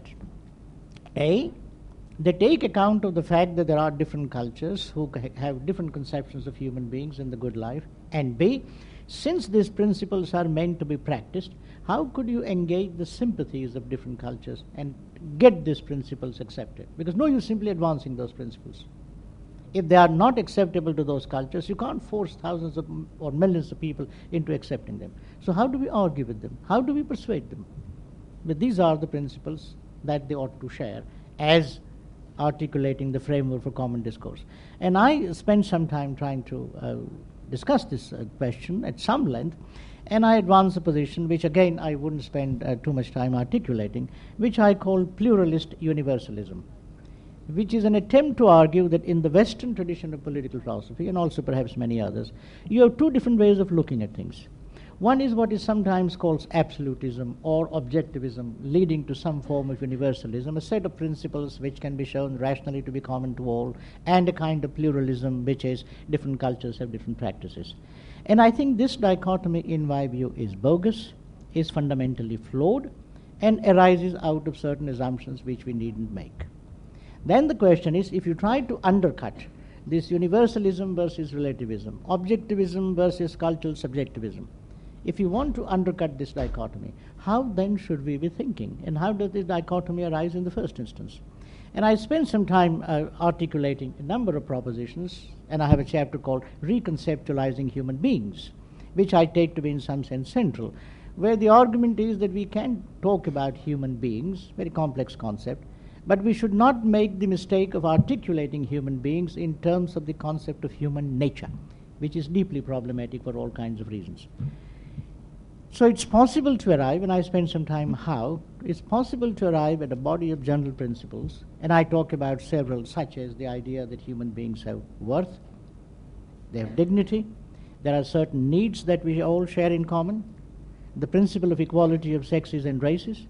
A, they take account of the fact that there are different cultures who have different conceptions of human beings and the good life, and B, since these principles are meant to be practiced, how could you engage the sympathies of different cultures and get these principles accepted? Because no use simply advancing those principles. If they are not acceptable to those cultures, you can't force thousands of or millions of people into accepting them. So how do we argue with them? How do we persuade them? But these are the principles that they ought to share as articulating the framework for common discourse. And I spent some time trying to uh, discuss this uh, question at some length, and I advance a position which again I wouldn't spend uh, too much time articulating, which I call pluralist universalism, which is an attempt to argue that in the Western tradition of political philosophy, and also perhaps many others, you have two different ways of looking at things. One is what is sometimes called absolutism or objectivism, leading to some form of universalism, a set of principles which can be shown rationally to be common to all, and a kind of pluralism which is different cultures have different practices. And I think this dichotomy, in my view, is bogus, is fundamentally flawed, and arises out of certain assumptions which we needn't make. Then the question is, if you try to undercut this universalism versus relativism, objectivism versus cultural subjectivism, if you want to undercut this dichotomy, how then should we be thinking? And how does this dichotomy arise in the first instance? And I spent some time uh, articulating a number of propositions, and I have a chapter called Reconceptualizing Human Beings, which I take to be in some sense central, where the argument is that we can talk about human beings, very complex concept, but we should not make the mistake of articulating human beings in terms of the concept of human nature, which is deeply problematic for all kinds of reasons. So it's possible to arrive, and I spend some time how, it's possible to arrive at a body of general principles, and I talk about several, such as the idea that human beings have worth, they have dignity, there are certain needs that we all share in common, the principle of equality of sexes and races.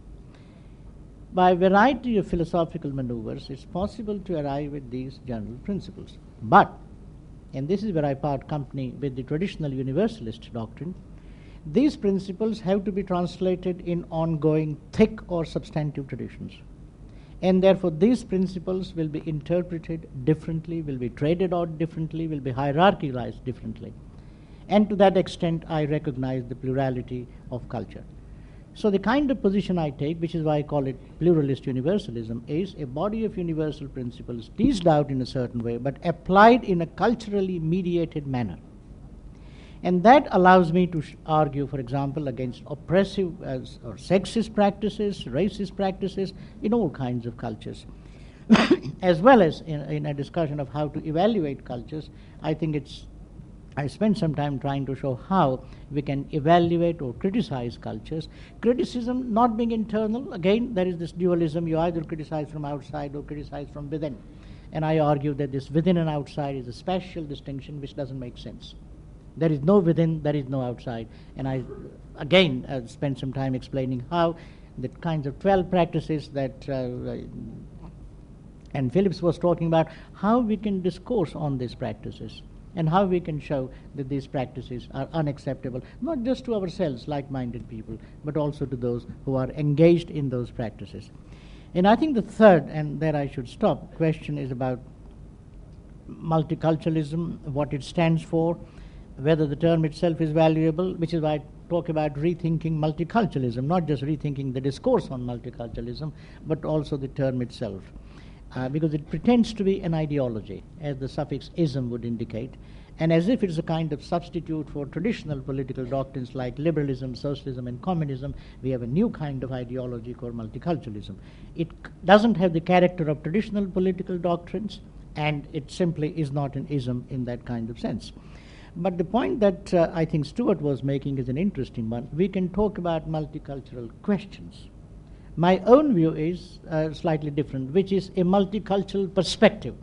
By a variety of philosophical maneuvers, it's possible to arrive at these general principles. But, and this is where I part company with the traditional universalist doctrine, these principles have to be translated in ongoing thick or substantive traditions. And therefore these principles will be interpreted differently, will be traded out differently, will be hierarchized differently. And to that extent I recognize the plurality of culture. So the kind of position I take, which is why I call it pluralist universalism, is a body of universal principles teased out in a certain way but applied in a culturally mediated manner. And that allows me to sh- argue, for example, against oppressive uh, or sexist practices, racist practices in all kinds of cultures. As well as in, in a discussion of how to evaluate cultures, I think it's I spent some time trying to show how we can evaluate or criticize cultures. Criticism not being internal, again, there is this dualism, you either criticize from outside or criticize from within. And I argue that this within and outside is a special distinction which doesn't make sense. There is no within, there is no outside. And I, again, uh, spent some time explaining how the kinds of twelve practices that uh, and Phillips was talking about, how we can discourse on these practices and how we can show that these practices are unacceptable, not just to ourselves, like-minded people, but also to those who are engaged in those practices. And I think the third, and there I should stop, question is about multiculturalism, what it stands for, whether the term itself is valuable, which is why I talk about rethinking multiculturalism, not just rethinking the discourse on multiculturalism, but also the term itself. Uh, because it pretends to be an ideology, as the suffix ism would indicate, and as if it's a kind of substitute for traditional political doctrines like liberalism, socialism, and communism, we have a new kind of ideology called multiculturalism. It c- doesn't have the character of traditional political doctrines, and it simply is not an ism in that kind of sense. But the point that uh, I think Stuart was making is an interesting one. We can talk about multicultural questions. My own view is uh, slightly different, which is a multicultural perspective,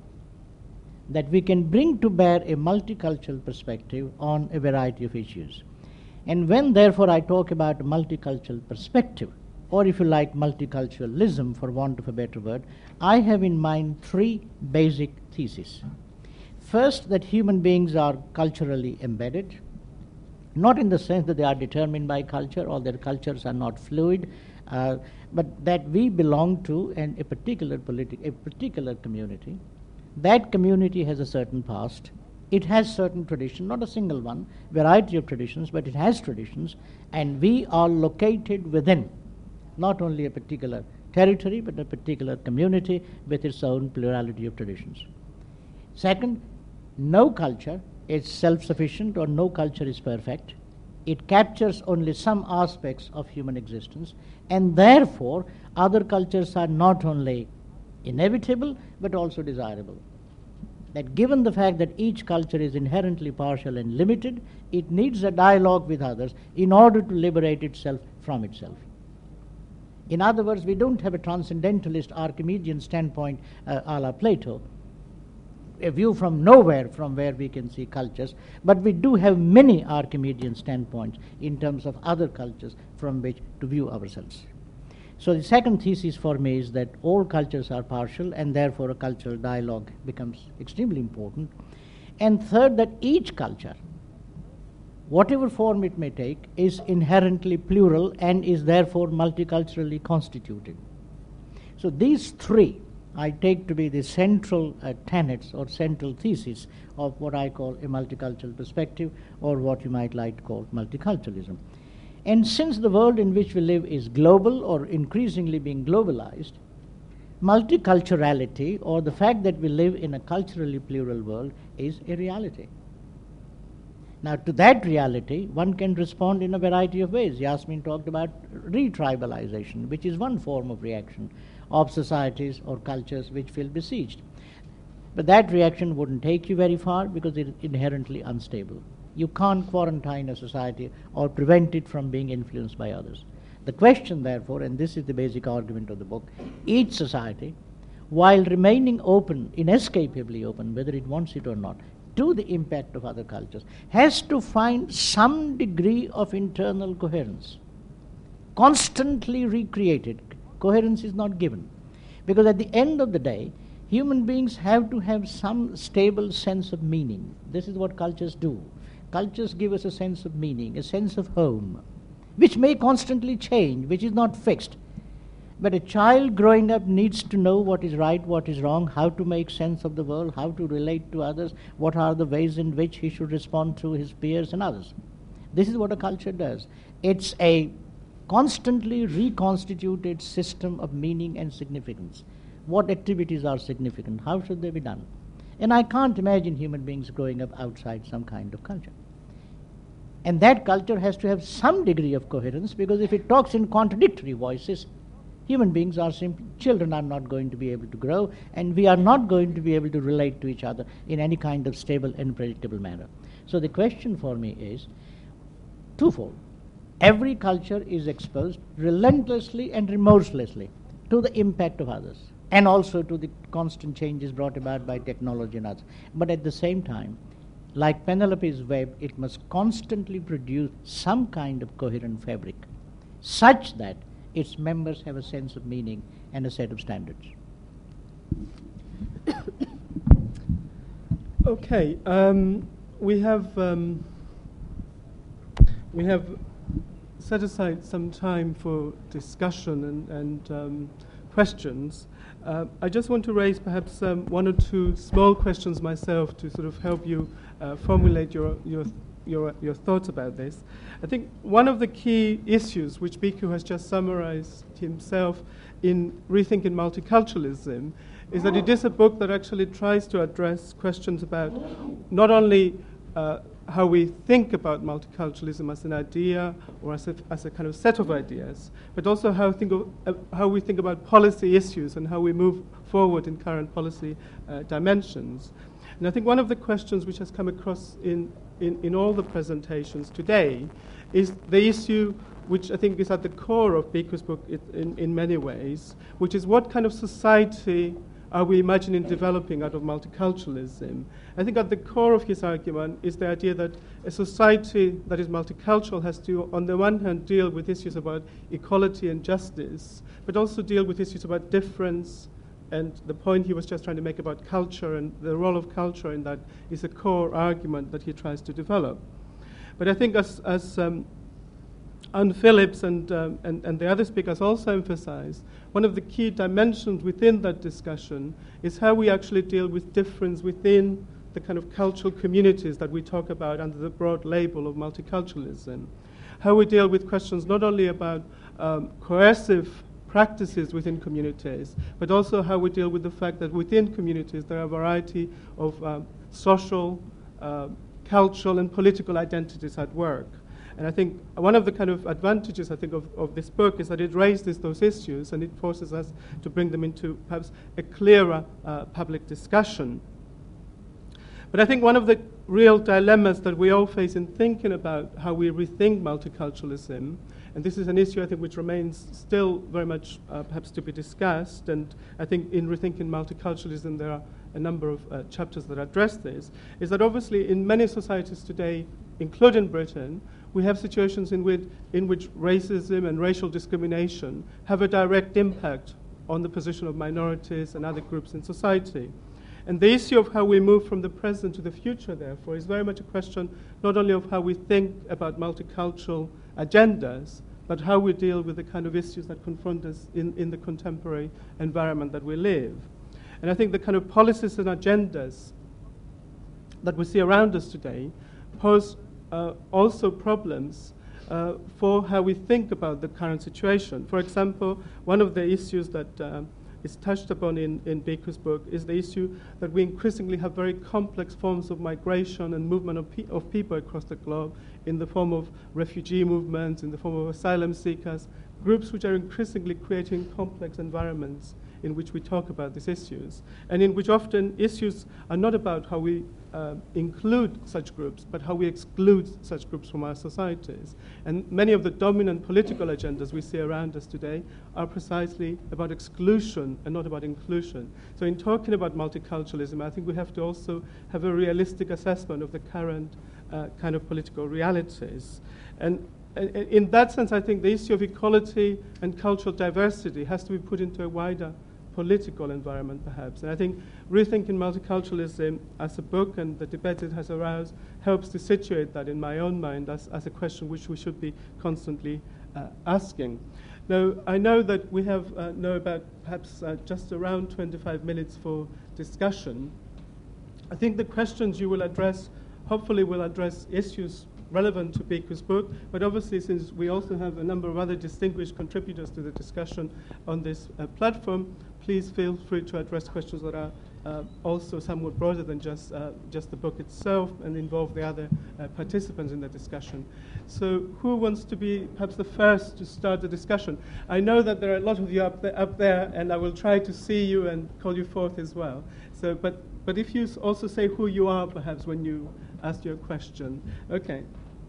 that we can bring to bear a multicultural perspective on a variety of issues. And when, therefore, I talk about a multicultural perspective, or if you like, multiculturalism, for want of a better word, I have in mind three basic theses. First, that human beings are culturally embedded, not in the sense that they are determined by culture or their cultures are not fluid, Uh, but that we belong to an, a particular politi- a particular community. That community has a certain past. It has certain tradition, not a single one, variety of traditions, but it has traditions, and we are located within not only a particular territory, but a particular community with its own plurality of traditions. Second, no culture is self-sufficient, or no culture is perfect. It captures only some aspects of human existence, and therefore other cultures are not only inevitable but also desirable. That given the fact that each culture is inherently partial and limited, it needs a dialogue with others in order to liberate itself from itself. In other words, we don't have a transcendentalist Archimedean standpoint uh, a la Plato, a view from nowhere from where we can see cultures, but we do have many Archimedean standpoints in terms of other cultures from which to view ourselves. So the second thesis for me is that all cultures are partial, and therefore a cultural dialogue becomes extremely important. And third, that each culture, whatever form it may take, is inherently plural and is therefore multiculturally constituted. So these three I take to be the central uh, tenets or central thesis of what I call a multicultural perspective, or what you might like to call multiculturalism. And since the world in which we live is global, or increasingly being globalized, multiculturality, or the fact that we live in a culturally plural world, is a reality. Now, to that reality, one can respond in a variety of ways. Yasmin talked about retribalization, which is one form of reaction of societies or cultures which feel besieged. But that reaction wouldn't take you very far because it is inherently unstable. You can't quarantine a society or prevent it from being influenced by others. The question, therefore, and this is the basic argument of the book, each society, while remaining open, inescapably open, whether it wants it or not, to the impact of other cultures, has to find some degree of internal coherence, constantly recreated. Coherence is not given, because at the end of the day, human beings have to have some stable sense of meaning. This is what cultures do. Cultures give us a sense of meaning, a sense of home, which may constantly change, which is not fixed. But a child growing up needs to know what is right, what is wrong, how to make sense of the world, how to relate to others, what are the ways in which he should respond to his peers and others. This is what a culture does. It's a constantly reconstituted system of meaning and significance. What activities are significant? How should they be done? And I can't imagine human beings growing up outside some kind of culture. And that culture has to have some degree of coherence, because if it talks in contradictory voices, human beings are simply, children are not going to be able to grow, and we are not going to be able to relate to each other in any kind of stable and predictable manner. So the question for me is twofold. Every culture is exposed relentlessly and remorselessly to the impact of others, and also to the constant changes brought about by technology and others. But at the same time, like Penelope's web, it must constantly produce some kind of coherent fabric, such that its members have a sense of meaning and a set of standards. Okay, um, we have um, we have set aside some time for discussion and, and um, questions. Uh, I just want to raise perhaps um, one or two small questions myself to sort of help you uh, formulate your, your, your, your thoughts about this. I think one of the key issues which Bhikkhu has just summarized himself in Rethinking Multiculturalism is that it is a book that actually tries to address questions about not only uh, how we think about multiculturalism as an idea or as a, as a kind of set of ideas, but also how, think of, uh, how we think about policy issues and how we move forward in current policy uh, dimensions. And I think one of the questions which has come across in, in, in all the presentations today is the issue which I think is at the core of Bhikkhu's book it, in, in many ways, which is what kind of society are we imagining developing out of multiculturalism? I think at the core of his argument is the idea that a society that is multicultural has to, on the one hand, deal with issues about equality and justice, but also deal with issues about difference, and the point he was just trying to make about culture and the role of culture in that is a core argument that he tries to develop. But I think as, as um, Anne Phillips and, um, and, and the other speakers also emphasized, one of the key dimensions within that discussion is how we actually deal with difference within the kind of cultural communities that we talk about under the broad label of multiculturalism. How we deal with questions not only about um, coercive practices within communities, but also how we deal with the fact that within communities there are a variety of um, social, uh, cultural, and political identities at work. And I think one of the kind of advantages, I think, of, of this book is that it raises those issues and it forces us to bring them into perhaps a clearer uh, public discussion. But I think one of the real dilemmas that we all face in thinking about how we rethink multiculturalism, and this is an issue I think which remains still very much uh, perhaps to be discussed, and I think in Rethinking Multiculturalism there are a number of uh, chapters that address this, is that obviously in many societies today, including Britain, we have situations in which, in which racism and racial discrimination have a direct impact on the position of minorities and other groups in society. And the issue of how we move from the present to the future, therefore, is very much a question not only of how we think about multicultural agendas, but how we deal with the kind of issues that confront us in, in the contemporary environment that we live. And I think the kind of policies and agendas that we see around us today pose uh, also problems uh, for how we think about the current situation. For example, one of the issues that uh, is touched upon in, in Bhikkhu's book is the issue that we increasingly have very complex forms of migration and movement of, pe of people across the globe in the form of refugee movements, in the form of asylum seekers, groups which are increasingly creating complex environments in which we talk about these issues, and in which often issues are not about how we uh, include such groups, but how we exclude such groups from our societies. And many of the dominant political agendas we see around us today are precisely about exclusion and not about inclusion. So in talking about multiculturalism, I think we have to also have a realistic assessment of the current uh, kind of political realities. And in that sense, I think the issue of equality and cultural diversity has to be put into a wider political environment, perhaps. And I think Rethinking Multiculturalism as a book and the debate it has aroused helps to situate that in my own mind as, as a question which we should be constantly uh, asking. Now, I know that we have uh, know about perhaps uh, just around twenty-five minutes for discussion. I think the questions you will address hopefully will address issues relevant to Bhikkhu's book, but obviously since we also have a number of other distinguished contributors to the discussion on this uh, platform, please feel free to address questions that are uh, also somewhat broader than just, uh, just the book itself and involve the other uh, participants in the discussion. So who wants to be perhaps the first to start the discussion? I know that there are a lot of you up there, up there and I will try to see you and call you forth as well. So, but, but if you also say who you are perhaps when you asked you a question. Okay.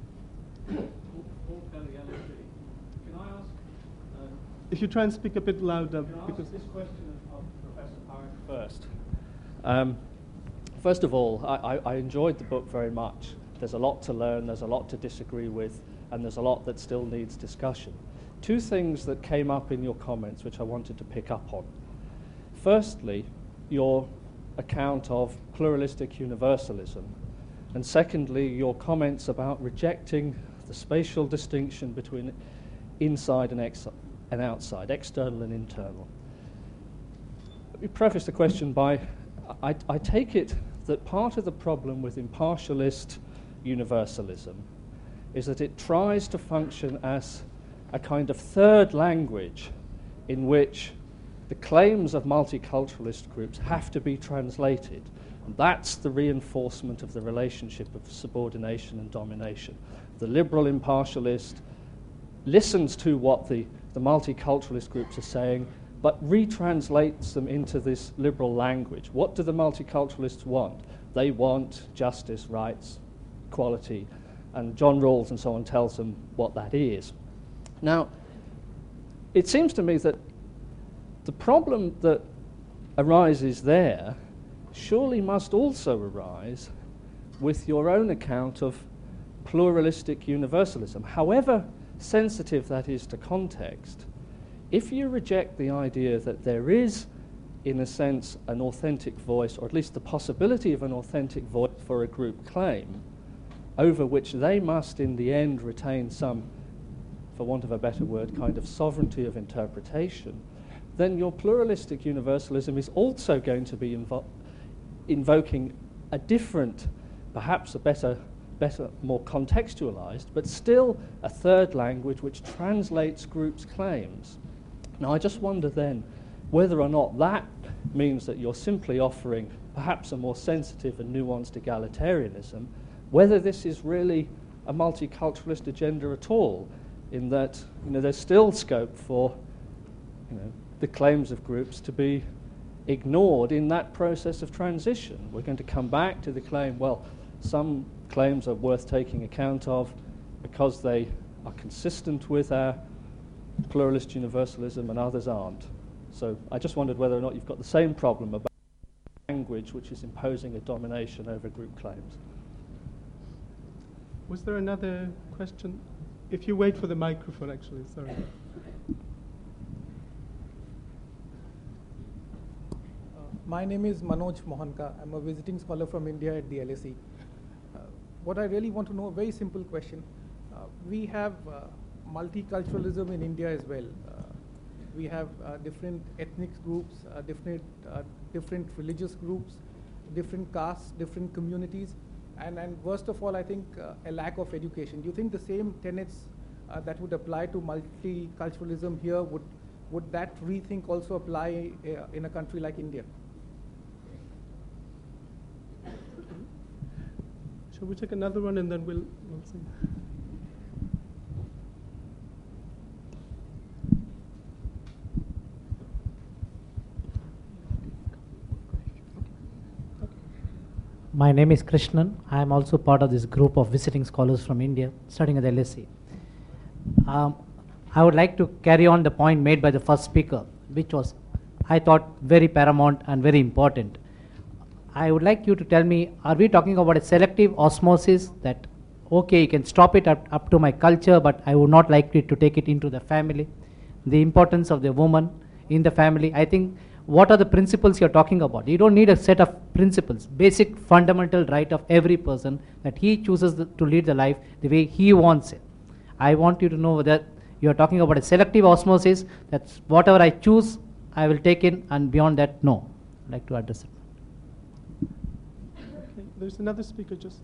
If you try and speak a bit louder, because this question of Professor Park first. Um, first of all, I, I, I enjoyed the book very much. There's a lot to learn, there's a lot to disagree with, and there's a lot that still needs discussion. Two things that came up in your comments which I wanted to pick up on. Firstly, your account of pluralistic universalism, and secondly, your comments about rejecting the spatial distinction between inside and, ex and outside, external and internal. Let me preface the question by, I, I take it that part of the problem with impartialist universalism is that it tries to function as a kind of third language in which the claims of multiculturalist groups have to be translated. And that's the reinforcement of the relationship of subordination and domination. The liberal impartialist listens to what the, the multiculturalist groups are saying, but retranslates them into this liberal language. What do the multiculturalists want? They want justice, rights, equality, and John Rawls and so on tells them what that is. Now, it seems to me that the problem that arises there surely must also arise with your own account of pluralistic universalism. However sensitive that is to context, if you reject the idea that there is, in a sense, an authentic voice, or at least the possibility of an authentic voice for a group claim, over which they must in the end retain some, for want of a better word, kind of sovereignty of interpretation, then your pluralistic universalism is also going to be invo invoking a different, perhaps a better, better, more contextualized, but still a third language which translates groups' claims. Now, I just wonder then whether or not that means that you're simply offering perhaps a more sensitive and nuanced egalitarianism, whether this is really a multiculturalist agenda at all, in that, you know, there's still scope for, you know, the claims of groups to be ignored in that process of transition. We're going to come back to the claim, well, some claims are worth taking account of because they are consistent with our pluralist universalism and others aren't. So I just wondered whether or not you've got the same problem about language which is imposing a domination over group claims. Was there another question? If you wait for the microphone, actually, sorry. My name is Manoj Mohanka. I'm a visiting scholar from India at the L S E. Uh, what I really want to know, a very simple question. Uh, we have uh, multiculturalism in India as well. Uh, we have uh, different ethnic groups, uh, different, uh, different religious groups, different castes, different communities, and, and worst of all, I think uh, a lack of education. Do you think the same tenets uh, that would apply to multiculturalism here, would, would that rethink also apply uh, in a country like India? Shall we take another one and then we'll, we'll see? My name is Krishnan. I am also part of this group of visiting scholars from India studying at the L S E. Um, I would like to carry on the point made by the first speaker, which was, I thought, very paramount and very important. I would like you to tell me, are we talking about a selective osmosis that, okay, you can stop it up, up to my culture, but I would not like it to take it into the family? The importance of the woman in the family. I think, what are the principles you're talking about? You don't need a set of principles, basic fundamental right of every person that he chooses the, to lead the life the way he wants it. I want you to know that you're talking about a selective osmosis, that's whatever I choose, I will take in, and beyond that, no. I'd like to address it. Okay, there's another speaker just.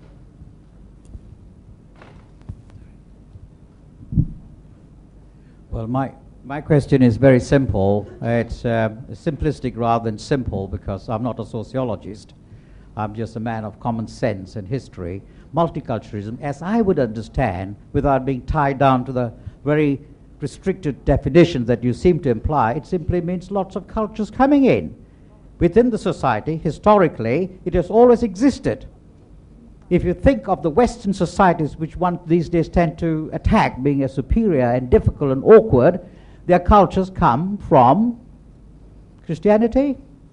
Well, my, my question is very simple. It's uh, simplistic rather than simple because I'm not a sociologist. I'm just a man of common sense and history. Multiculturalism, as I would understand, without being tied down to the very restricted definitions that you seem to imply, it simply means lots of cultures coming in. Within the society, historically, it has always existed. If you think of the Western societies which one these days tend to attack being a superior and difficult and awkward, their cultures come from Christianity,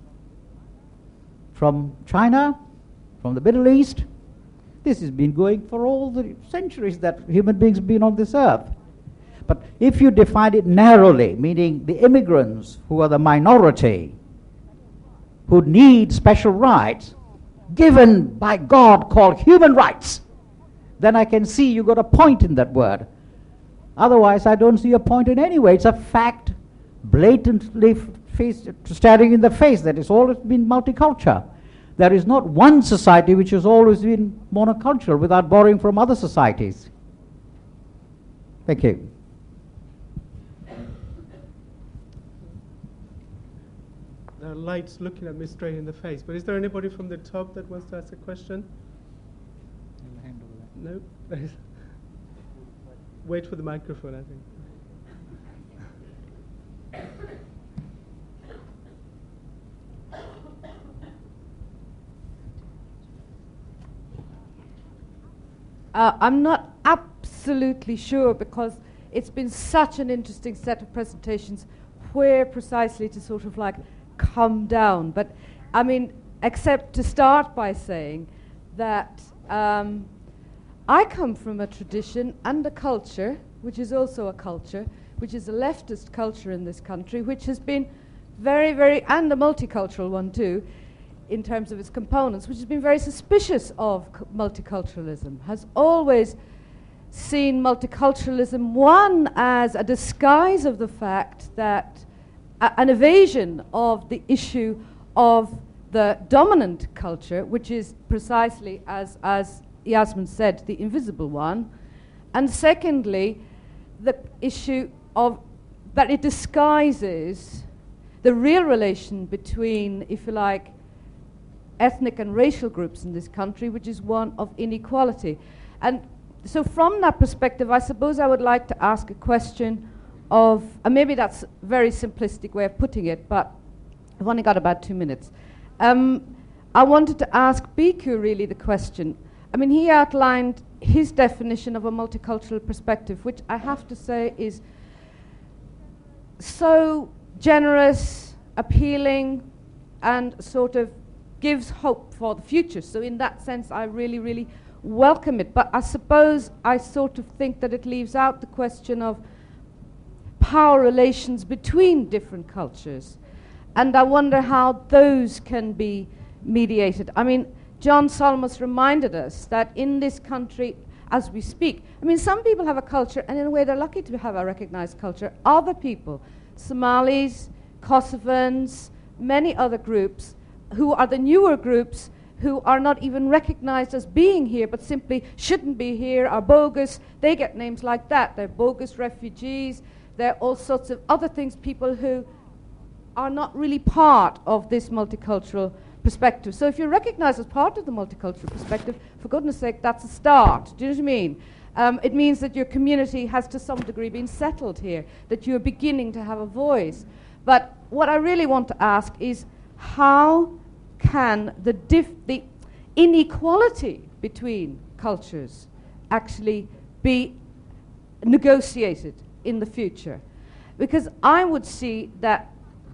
from China, from the Middle East. This has been going for all the centuries that human beings have been on this earth. But if you define it narrowly, meaning the immigrants who are the minority, who need special rights, given by God called human rights, then I can see you got a point in that word. Otherwise, I don't see a point in any way. It's a fact, blatantly face, staring in the face, that it's always been multicultural. There is not one society which has always been monocultural without borrowing from other societies. Thank you. There are lights looking at me straight in the face, but is there anybody from the top that wants to ask a question? No? Wait for the microphone, I think. Uh, I'm not absolutely sure, because it's been such an interesting set of presentations, where precisely to sort of like come down. But I mean, except to start by saying that um, I come from a tradition and a culture, which is also a culture, which is a leftist culture in this country, which has been very, very, and a multicultural one too, in terms of its components, which has been very suspicious of c- multiculturalism, has always seen multiculturalism, one, as a disguise of the fact that a- an evasion of the issue of the dominant culture, which is precisely, as, as Yasmin said, the invisible one, and secondly, the issue of that it disguises the real relation between, if you like, ethnic and racial groups in this country, which is one of inequality. And so from that perspective, I suppose I would like to ask a question of, and maybe that's a very simplistic way of putting it, but I've only got about two minutes. Um, I wanted to ask Bhikkhu really the question. I mean, he outlined his definition of a multicultural perspective, which I have to say is so generous, appealing, and sort of gives hope for the future. So in that sense, I really, really welcome it. But I suppose I sort of think that it leaves out the question of power relations between different cultures. And I wonder how those can be mediated. I mean, John Solomos reminded us that in this country, as we speak, I mean, some people have a culture, and in a way they're lucky to have a recognized culture. Other people, Somalis, Kosovans, many other groups, who are the newer groups, who are not even recognized as being here, but simply shouldn't be here, are bogus. They get names like that. They're bogus refugees. They're all sorts of other things, people who are not really part of this multicultural perspective. So if you're recognized as part of the multicultural perspective, for goodness sake, that's a start. Do you know what I mean? Um, it means that your community has to some degree been settled here, that you're beginning to have a voice. But what I really want to ask is, how can the, dif- the inequality between cultures actually be negotiated in the future? Because I would see that,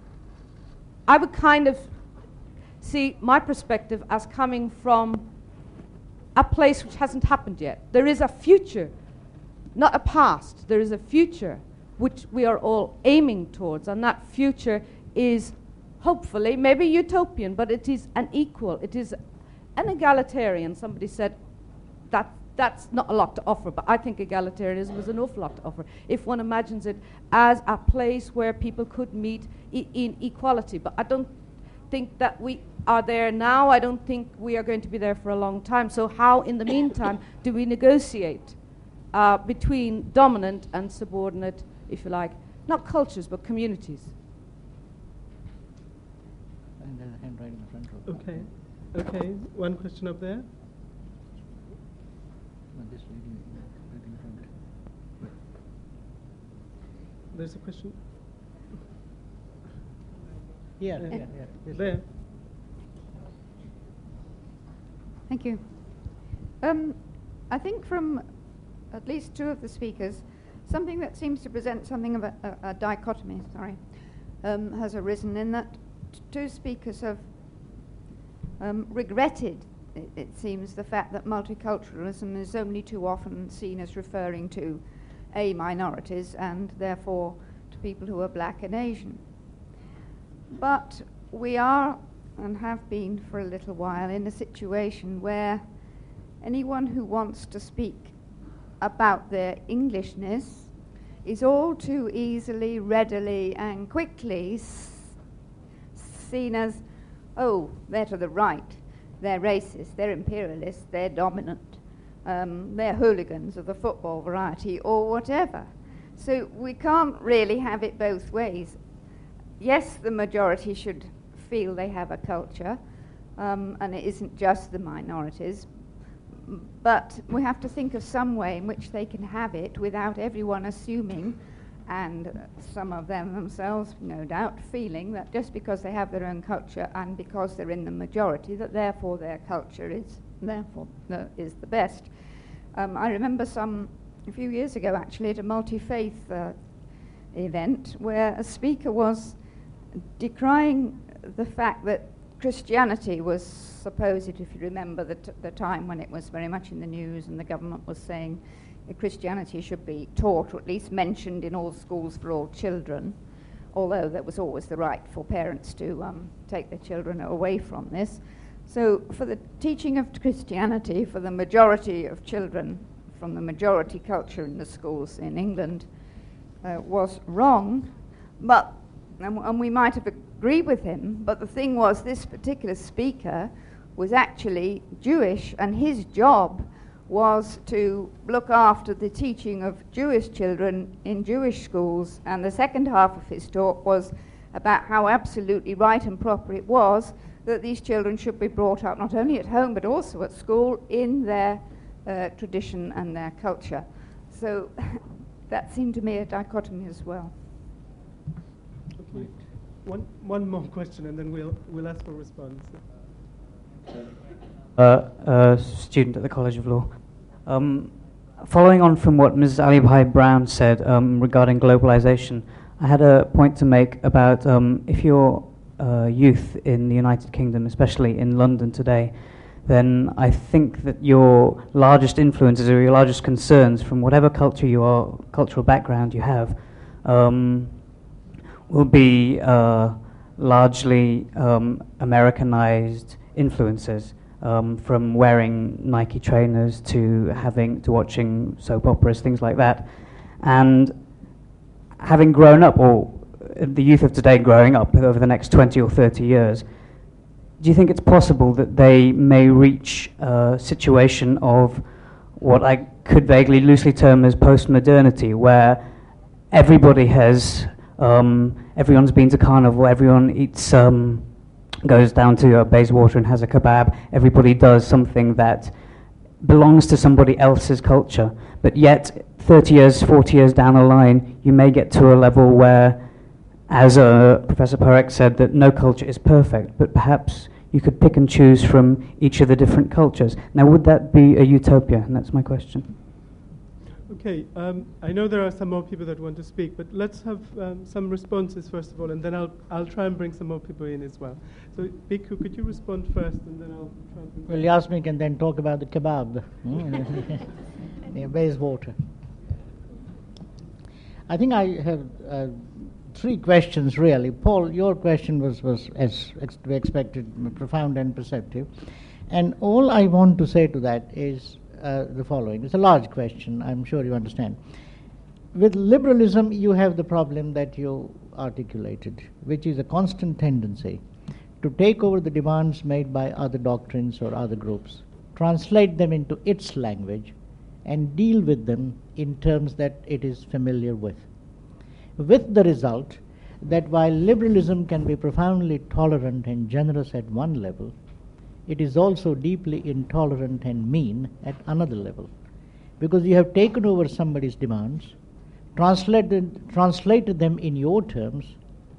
I would kind of see my perspective as coming from a place which hasn't happened yet. There is a future, not a past. There is a future which we are all aiming towards, and that future is hopefully, maybe utopian, but it is an equal, it is an egalitarian. Somebody said that that's not a lot to offer, but I think egalitarianism is an awful lot to offer, if one imagines it as a place where people could meet I- in equality. But I don't think that we are there now. I don't think we are going to be there for a long time. So how, in the meantime, do we negotiate uh, between dominant and subordinate, if you like, not cultures, but communities? And there's a hand right in the front row. Okay. Okay. One question up there. No, this lady right in front. There's a question. Here, Yeah. here, here. This There. Thank you. Um, I think from at least two of the speakers, something that seems to present something of a, a, a dichotomy, sorry, um, has arisen in that t- two speakers have um, regretted, it, it seems, the fact that multiculturalism is only too often seen as referring to A, minorities, and therefore to people who are black and Asian. But we are, and have been for a little while, in a situation where anyone who wants to speak about their Englishness is all too easily, readily, and quickly s- seen as, oh, they're to the right, they're racist, they're imperialist, they're dominant, um, they're hooligans of the football variety, or whatever. So we can't really have it both ways. Yes, the majority should feel they have a culture, um, and it isn't just the minorities, but we have to think of some way in which they can have it without everyone assuming, and uh, some of them themselves, no doubt, feeling that just because they have their own culture and because they're in the majority, that therefore their culture is therefore the, is the best. Um, I remember some, a few years ago actually, at a multi-faith uh, event where a speaker was decrying the fact that Christianity was supposed, if you remember the, t- the time when it was very much in the news and the government was saying that Christianity should be taught or at least mentioned in all schools for all children, although there was always the right for parents to um, take their children away from this. So for the teaching of Christianity for the majority of children from the majority culture in the schools in England uh, was wrong, but And, and we might have agreed with him, but the thing was this particular speaker was actually Jewish, and his job was to look after the teaching of Jewish children in Jewish schools, and the second half of his talk was about how absolutely right and proper it was that these children should be brought up not only at home but also at school in their uh, tradition and their culture. So that seemed to me a dichotomy as well. One, one more question, and then we'll we'll ask for response. Uh, uh, student at the College of Law. Um, following on from what Missus Ali-Bhai Brown said um, regarding globalization, I had a point to make about um, if you're uh, youth in the United Kingdom, especially in London today, then I think that your largest influences or your largest concerns from whatever culture you are, cultural background you have, um, will be uh, largely um, Americanized influences, um, from wearing Nike trainers to having to watching soap operas, things like that. And having grown up, or the youth of today growing up over the next twenty or thirty years, do you think it's possible that they may reach a situation of what I could vaguely loosely term as post-modernity, where everybody has Um, everyone's been to carnival, everyone eats, um, goes down to uh, Bayswater and has a kebab, everybody does something that belongs to somebody else's culture, but yet thirty years, forty years down the line, you may get to a level where, as uh, Professor Parekh said, that no culture is perfect, but perhaps you could pick and choose from each of the different cultures. Now, would that be a utopia? And that's my question. Okay, um, I know there are some more people that want to speak, but let's have um, some responses first of all, and then I'll I'll try and bring some more people in as well. So, Bhikkhu, could you respond first, and then I'll try and bring Well, Yasmin can then talk about the kebab near Bayswater. I think I have uh, three questions really. Paul, your question was, was as ex- expected, profound and perceptive. And all I want to say to that is uh, the following. It's a large question, I'm sure you understand. With liberalism, you have the problem that you articulated, which is a constant tendency to take over the demands made by other doctrines or other groups, translate them into its language, and deal with them in terms that it is familiar with. With the result that while liberalism can be profoundly tolerant and generous at one level, it is also deeply intolerant and mean at another level. Because you have taken over somebody's demands, translated, translated them in your terms,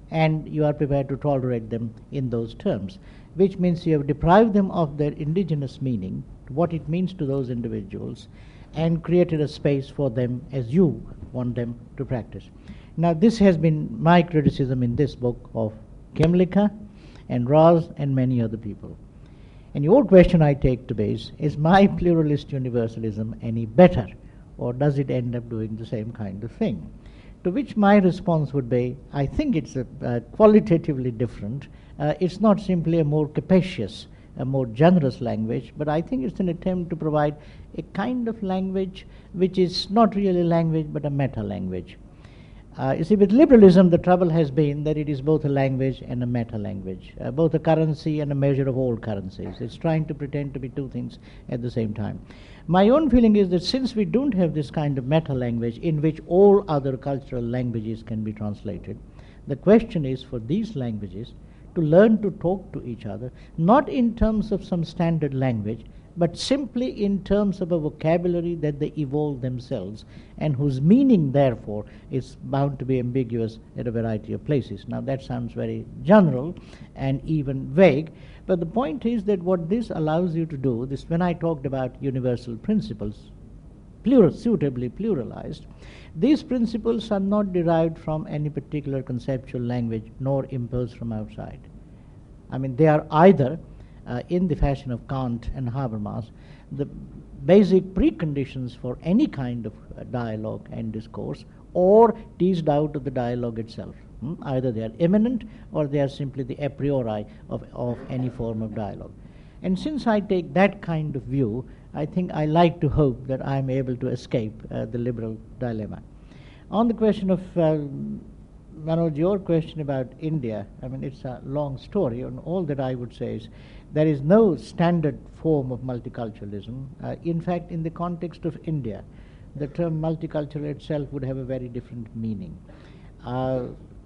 and you are prepared to tolerate them in those terms, which means you have deprived them of their indigenous meaning, what it means to those individuals, and created a space for them as you want them to practice. Now, this has been my criticism in this book of Kymlicka and Raz and many other people. And your question I take to base, is my pluralist universalism any better, or does it end up doing the same kind of thing? To which my response would be, I think it's a, uh, qualitatively different. Uh, it's not simply a more capacious, a more generous language, but I think it's an attempt to provide a kind of language which is not really language but a meta-language. Uh, you see, with liberalism, the trouble has been that it is both a language and a meta-language, uh, both a currency and a measure of all currencies. It's trying to pretend to be two things at the same time. My own feeling is that since we don't have this kind of meta-language in which all other cultural languages can be translated, the question is for these languages to learn to talk to each other, not in terms of some standard language, but simply in terms of a vocabulary that they evolve themselves and whose meaning, therefore, is bound to be ambiguous at a variety of places. Now, that sounds very general and even vague, but the point is that what this allows you to do, this when I talked about universal principles, plural, suitably pluralized, these principles are not derived from any particular conceptual language nor imposed from outside. I mean, they are either Uh, in the fashion of Kant and Habermas, the basic preconditions for any kind of uh, dialogue and discourse, or teased out of the dialogue itself. Hmm? Either they are immanent or they are simply the a priori of, of any form of dialogue. And since I take that kind of view, I think I like to hope that I am able to escape uh, the liberal dilemma. On the question of uh, Manoj, your question about India, I mean, it's a long story, and all that I would say is there is no standard form of multiculturalism. Uh, in fact, in the context of India, the term multicultural itself would have a very different meaning. Uh,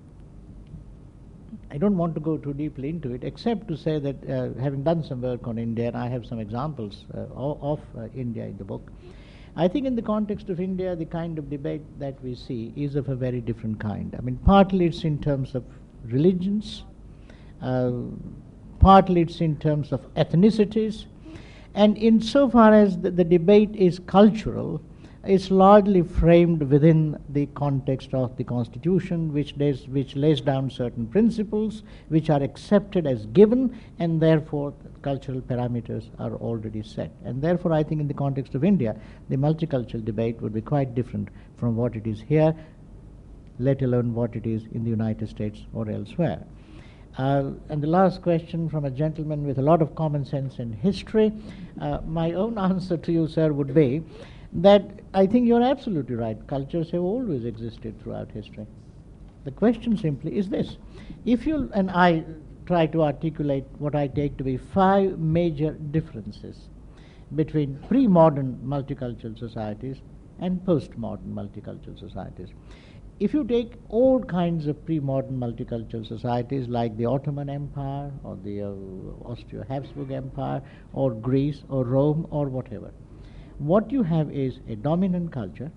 I don't want to go too deeply into it, except to say that uh, having done some work on India, and I have some examples uh, of, of uh, India in the book, I think in the context of India, the kind of debate that we see is of a very different kind. I mean, partly it's in terms of religions, uh, partly it's in terms of ethnicities, and insofar as the, the debate is cultural, it's largely framed within the context of the Constitution, which lays, which lays down certain principles which are accepted as given, and therefore cultural parameters are already set. And therefore I think in the context of India, the multicultural debate would be quite different from what it is here, let alone what it is in the United States or elsewhere. Uh, and the last question from a gentleman with a lot of common sense and history, uh, my own answer to you, sir, would be that I think you're absolutely right. Cultures have always existed throughout history. The question simply is this. If you and I try to articulate what I take to be five major differences between pre-modern multicultural societies and post-modern multicultural societies. If you take all kinds of pre-modern multicultural societies like the Ottoman Empire or the uh, Austro-Habsburg Empire or Greece or Rome or whatever, what you have is a dominant culture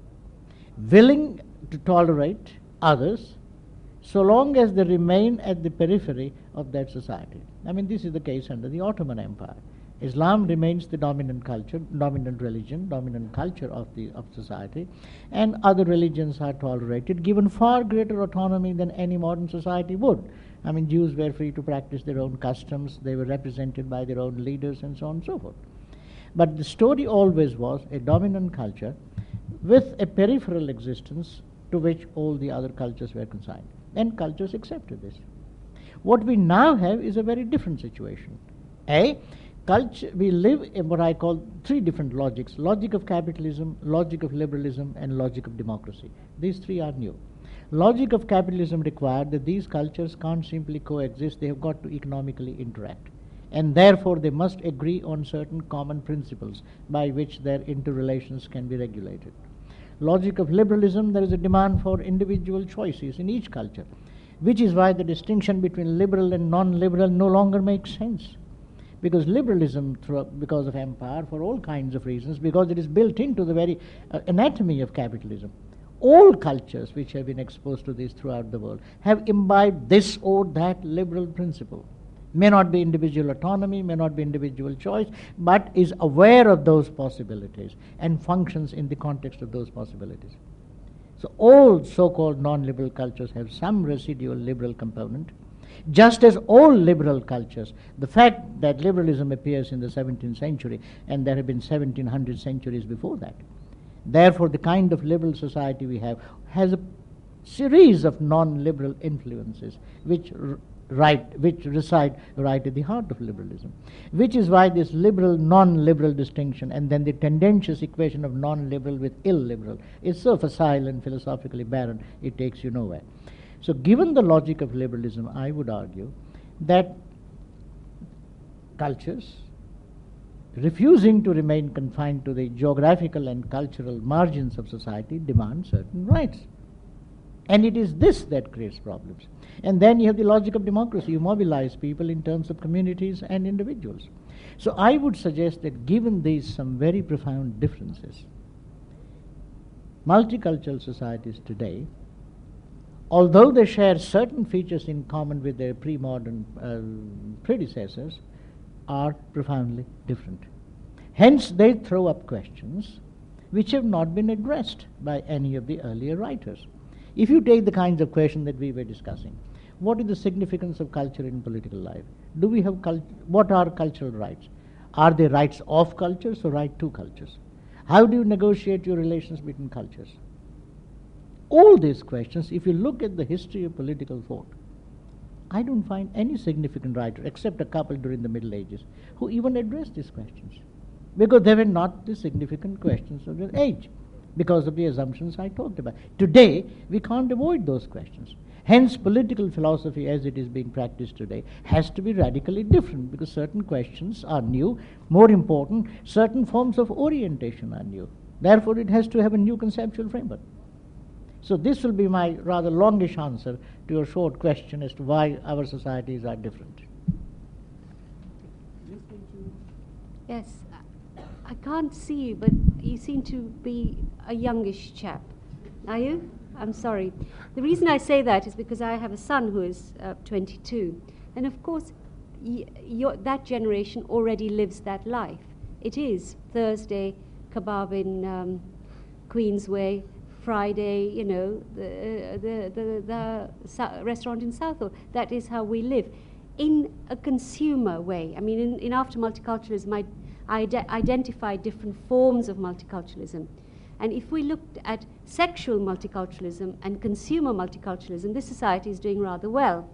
willing to tolerate others so long as they remain at the periphery of that society. I mean, this is the case under the Ottoman Empire. Islam remains the dominant culture, dominant religion, dominant culture of the of society, and other religions are tolerated, given far greater autonomy than any modern society would. I mean, Jews were free to practice their own customs, they were represented by their own leaders, and so on and so forth. But the story always was a dominant culture with a peripheral existence to which all the other cultures were consigned. And cultures accepted this. What we now have is a very different situation. A, culture, we live in what I call three different logics: logic of capitalism, logic of liberalism, and logic of democracy. These three are new. Logic of capitalism required that these cultures can't simply coexist, they have got to economically interact. And therefore they must agree on certain common principles by which their interrelations can be regulated. Logic of liberalism, there is a demand for individual choices in each culture, which is why the distinction between liberal and non-liberal no longer makes sense. Because liberalism, through, because of empire, for all kinds of reasons, because it is built into the very uh, anatomy of capitalism, all cultures which have been exposed to this throughout the world have imbibed this or that liberal principle. May not be individual autonomy, may not be individual choice, but is aware of those possibilities and functions in the context of those possibilities. So all so-called non-liberal cultures have some residual liberal component, just as all liberal cultures. The fact that liberalism appears in the seventeenth century, and there have been seventeen hundred centuries before that. Therefore, the kind of liberal society we have has a series of non-liberal influences which r- right, which reside right at the heart of liberalism, which is why this liberal, non-liberal distinction and then the tendentious equation of non-liberal with illiberal is so facile and philosophically barren, it takes you nowhere. So given the logic of liberalism, I would argue that cultures refusing to remain confined to the geographical and cultural margins of society demand certain rights. And it is this that creates problems. And then you have the logic of democracy. You mobilize people in terms of communities and individuals. So I would suggest that given these some very profound differences, multicultural societies today, although they share certain features in common with their pre-modern uh, predecessors, are profoundly different. Hence, they throw up questions which have not been addressed by any of the earlier writers. If you take the kinds of questions that we were discussing, what is the significance of culture in political life? Do we have cult- what are cultural rights? Are they rights of cultures or right to cultures? How do you negotiate your relations between cultures? All these questions, if you look at the history of political thought, I don't find any significant writer, except a couple during the Middle Ages, who even addressed these questions, because they were not the significant questions of their age, because of the assumptions I talked about. Today, we can't avoid those questions. Hence, political philosophy as it is being practiced today has to be radically different, because certain questions are new. More important, certain forms of orientation are new. Therefore, it has to have a new conceptual framework. So this will be my rather longish answer to your short question as to why our societies are different. Yes, I can't see you, but you seem to be a youngish chap. Are you? I'm sorry. The reason I say that is because I have a son who is uh, twenty-two. And of course, y- your, that generation already lives that life. It is Thursday, kebab in um, Queensway, Friday, you know, the, uh, the, the, the su- restaurant in Southall. That is how we live. In a consumer way. I mean, in, in After Multiculturalism, I, I ide- identify different forms of multiculturalism. And if we looked at sexual multiculturalism and consumer multiculturalism, this society is doing rather well.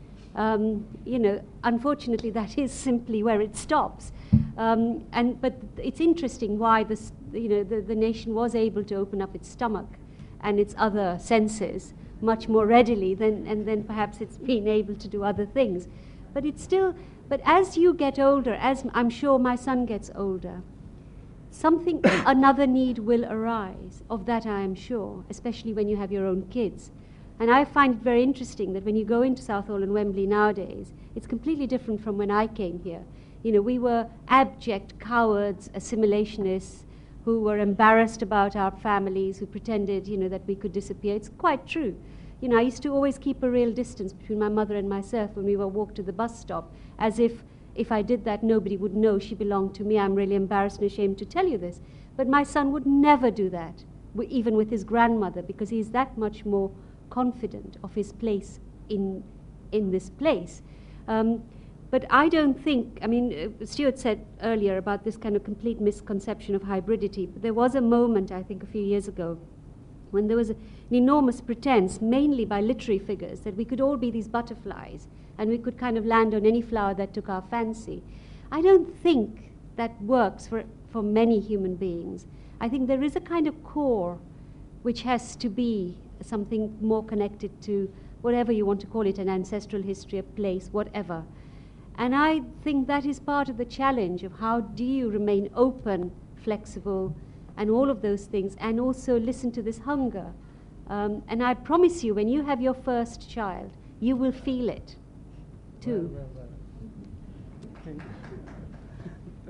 Um, you know, unfortunately, that is simply where it stops. Um, and but it's interesting why this, you know, the, the nation was able to open up its stomach and its other senses much more readily than, and then perhaps it's been able to do other things. But it's still, but as you get older, as I'm sure my son gets older, something, another need will arise. Of that I am sure, especially when you have your own kids. And I find it very interesting that when you go into Southall and Wembley nowadays, it's completely different from when I came here. You know, we were abject cowards, assimilationists, who were embarrassed about our families, who pretended, you know, that we could disappear. It's quite true. You know, I used to always keep a real distance between my mother and myself when we were walked to the bus stop, as if if I did that, nobody would know she belonged to me. I'm really embarrassed and ashamed to tell you this. But my son would never do that, even with his grandmother, because he's that much more confident of his place in in this place. Um, but I don't think, I mean, uh, Stuart said earlier about this kind of complete misconception of hybridity. But there was a moment, I think, a few years ago, when there was a, an enormous pretense, mainly by literary figures, that we could all be these butterflies and we could kind of land on any flower that took our fancy. I don't think that works for, for many human beings. I think there is a kind of core which has to be something more connected to whatever you want to call it, an ancestral history, a place, whatever. And I think that is part of the challenge of how do you remain open, flexible, and all of those things, and also listen to this hunger. Um, and I promise you, when you have your first child, you will feel it, too. Well, well, well.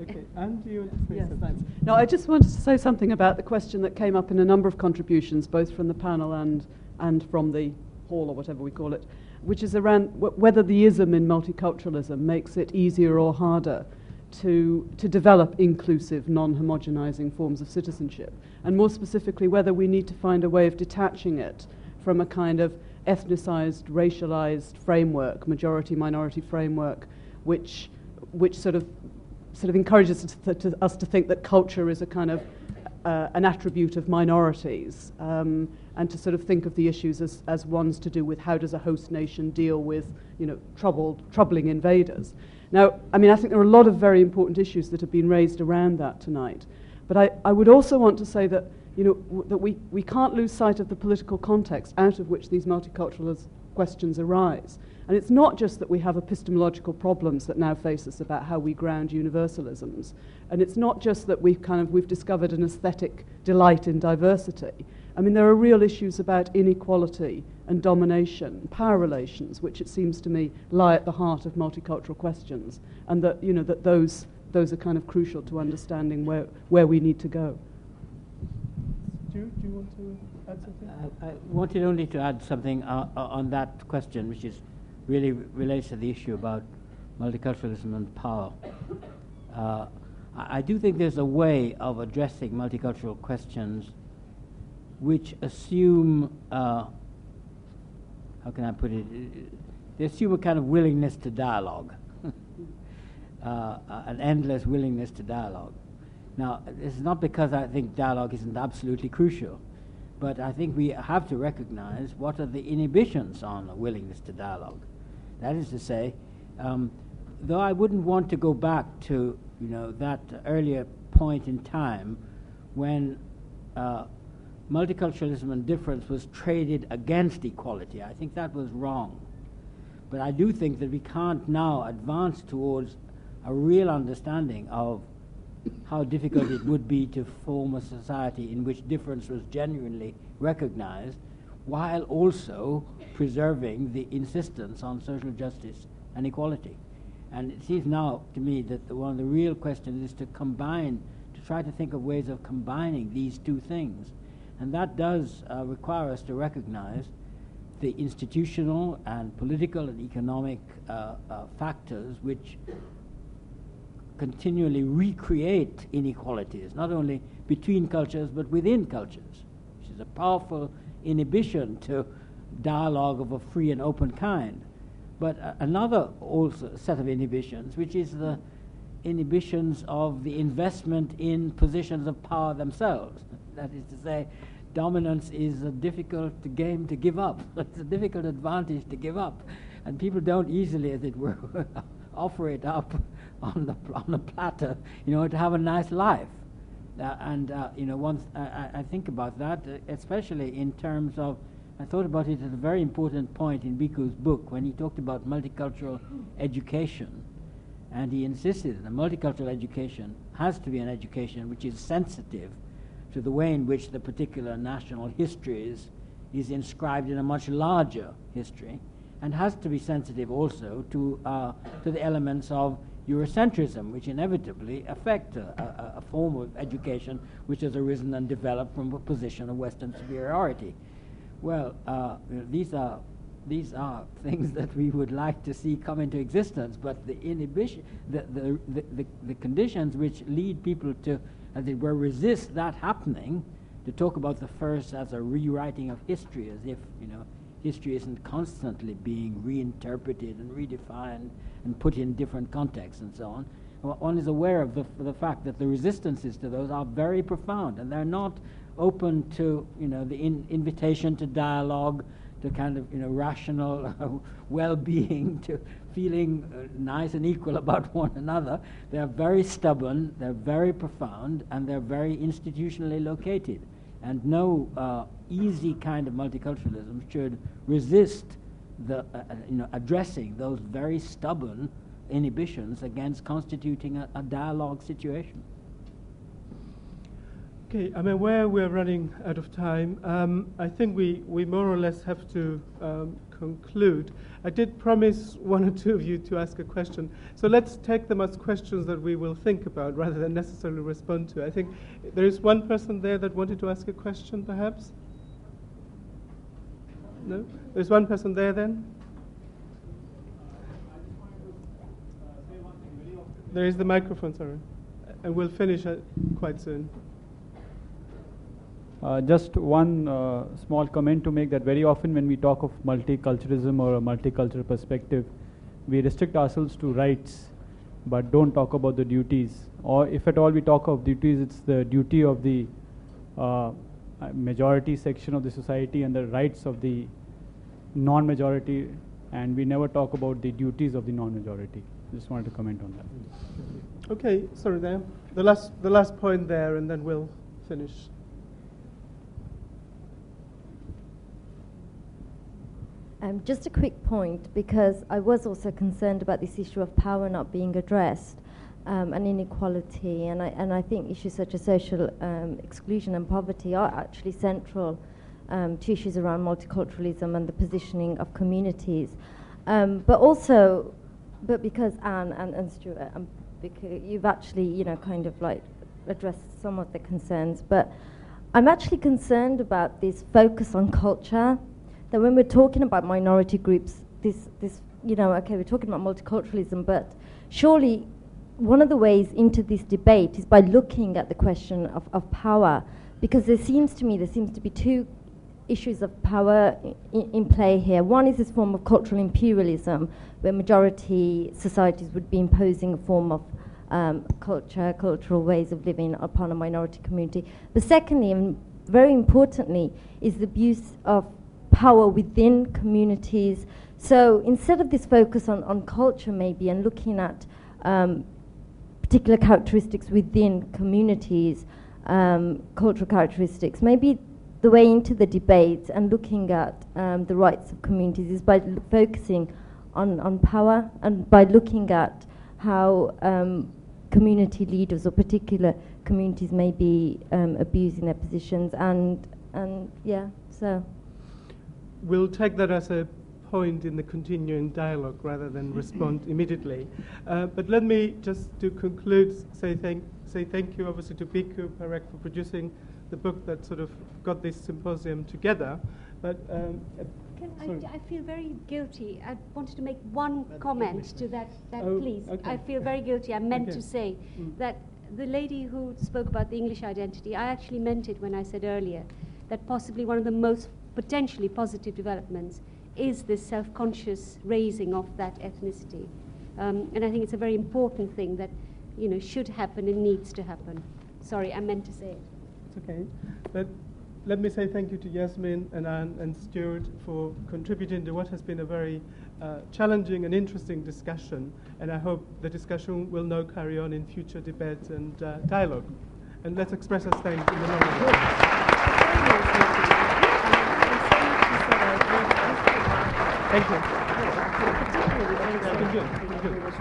Okay, and you want to say Yes, something? thanks. No, I just wanted to say something about the question that came up in a number of contributions, both from the panel and, and from the hall, or whatever we call it, which is around w- whether the ism in multiculturalism makes it easier or harder to, to develop inclusive, non-homogenizing forms of citizenship, and more specifically, whether we need to find a way of detaching it from a kind of ethnicized, racialized framework, majority-minority framework, which, which sort of sort of encourages us to, to, us to think that culture is a kind of uh, an attribute of minorities, um, and to sort of think of the issues as, as ones to do with how does a host nation deal with, you know, troubled, troubling invaders. Now, I mean, I think there are a lot of very important issues that have been raised around that tonight, but I, I would also want to say that, you know, w- that we, we can't lose sight of the political context out of which these multicultural questions arise. And it's not just that we have epistemological problems that now face us about how we ground universalisms. And it's not just that we've kind of, we've discovered an aesthetic delight in diversity. I mean, there are real issues about inequality and domination, power relations, which it seems to me lie at the heart of multicultural questions. And that, you know, that those, those are kind of crucial to understanding where, where we need to go. Do, do you want to add something? Uh, I wanted only to add something uh, uh, on that question, which is really relates to the issue about multiculturalism and power. Uh, I, I do think there's a way of addressing multicultural questions which assume, uh, how can I put it, they assume a kind of willingness to dialogue, uh, an endless willingness to dialogue. Now, this is not because I think dialogue isn't absolutely crucial, but I think we have to recognize what are the inhibitions on a willingness to dialogue. That is to say, um, though I wouldn't want to go back to, you know, that earlier point in time when uh, multiculturalism and difference was traded against equality. I think that was wrong. But I do think that we can't now advance towards a real understanding of how difficult it would be to form a society in which difference was genuinely recognized, while also preserving the insistence on social justice and equality. And it seems now to me that the, one of the real questions is to combine, to try to think of ways of combining these two things. And that does uh, require us to recognize the institutional and political and economic uh, uh, factors which continually recreate inequalities, not only between cultures but within cultures, which is a powerful inhibition to dialogue of a free and open kind. But uh, another also set of inhibitions, which is the inhibitions of the investment in positions of power themselves. That is to say, dominance is a difficult game to give up. It's a difficult advantage to give up. And people don't easily, as it were, offer it up on the on a platter, you know, to have a nice life. Uh, and, uh, you know, once I, I think about that, uh, especially in terms of, I thought about it at a very important point in Bhikku's book when he talked about multicultural education. And he insisted that multicultural education has to be an education which is sensitive to the way in which the particular national history is, is inscribed in a much larger history, and has to be sensitive also to, uh, to the elements of Eurocentrism, which inevitably affect a, a, a form of education which has arisen and developed from a position of Western superiority. Well, uh, these are these are things that we would like to see come into existence, but the inhibition, the the, the, the, the conditions which lead people to, as it were, resist that happening, to talk about the first as a rewriting of history, as if, you know, history isn't constantly being reinterpreted and redefined and put in different contexts and so on. One is aware of the, the fact that the resistances to those are very profound, and they're not open to, you know, the in invitation to dialogue, to kind of, you know, rational uh, well-being, to feeling uh, nice and equal about one another. They're very stubborn, they're very profound, and they're very institutionally located. And no uh, easy kind of multiculturalism should resist the, uh, you know, addressing those very stubborn inhibitions against constituting a, a dialogue situation. Okay, I'm aware we're running out of time. Um, I think we, we more or less have to um, conclude. I did promise one or two of you to ask a question, so let's take them as questions that we will think about rather than necessarily respond to. I think there is one person there that wanted to ask a question, perhaps? No? There's one person there then? There is the microphone, sorry. And we'll finish uh, quite soon. Uh, just one uh, small comment to make, that very often when we talk of multiculturalism or a multicultural perspective, we restrict ourselves to rights but don't talk about the duties. Or if at all we talk of duties, it's the duty of the uh, majority section of the society and the rights of the non-majority, and we never talk about the duties of the non-majority. Just wanted to comment on that. Okay, sorry there. The last, the last point there, and then we'll finish. Um, just a quick point, because I was also concerned about this issue of power not being addressed um, and inequality, and I, and I think issues such as social um, exclusion and poverty are actually central um, to issues around multiculturalism and the positioning of communities. Um, but also, but because Anne and, and Stuart, um, because you've actually, you know, kind of like addressed some of the concerns, but I'm actually concerned about this focus on culture. That when we're talking about minority groups, this, this, you know, okay, we're talking about multiculturalism, but surely one of the ways into this debate is by looking at the question of, of power, because there seems to me, there seems to be two issues of power in, in play here. One is this form of cultural imperialism, where majority societies would be imposing a form of um, culture, cultural ways of living upon a minority community. But secondly, and very importantly, is the abuse of power within communities. So instead of this focus on, on culture maybe and looking at um, particular characteristics within communities, um, cultural characteristics, maybe the way into the debate and looking at um, the rights of communities is by l- focusing on, on power and by looking at how um, community leaders or particular communities may be um, abusing their positions, and, and yeah, so. We'll take that as a point in the continuing dialogue rather than respond immediately. Uh, but let me just to conclude say thank say thank you obviously to Bhikkhu Parekh for producing the book that sort of got this symposium together. But um, uh, Can I, I feel very guilty. I wanted to make one comment to that, that Oh, please. okay. I feel very guilty. I meant Okay. to say Mm. that the lady who spoke about the English identity, I actually meant it when I said earlier that possibly one of the most potentially positive developments is this self-conscious raising of that ethnicity. Um, and I think it's a very important thing that, you know, should happen and needs to happen. Sorry, I meant to say it. It's okay. But let me say thank you to Yasmin and Anne and Stuart for contributing to what has been a very uh, challenging and interesting discussion. And I hope the discussion will now carry on in future debates and uh, dialogue. And let's express our thanks in the long Thank you. Particularly, Yeah, good, good, good.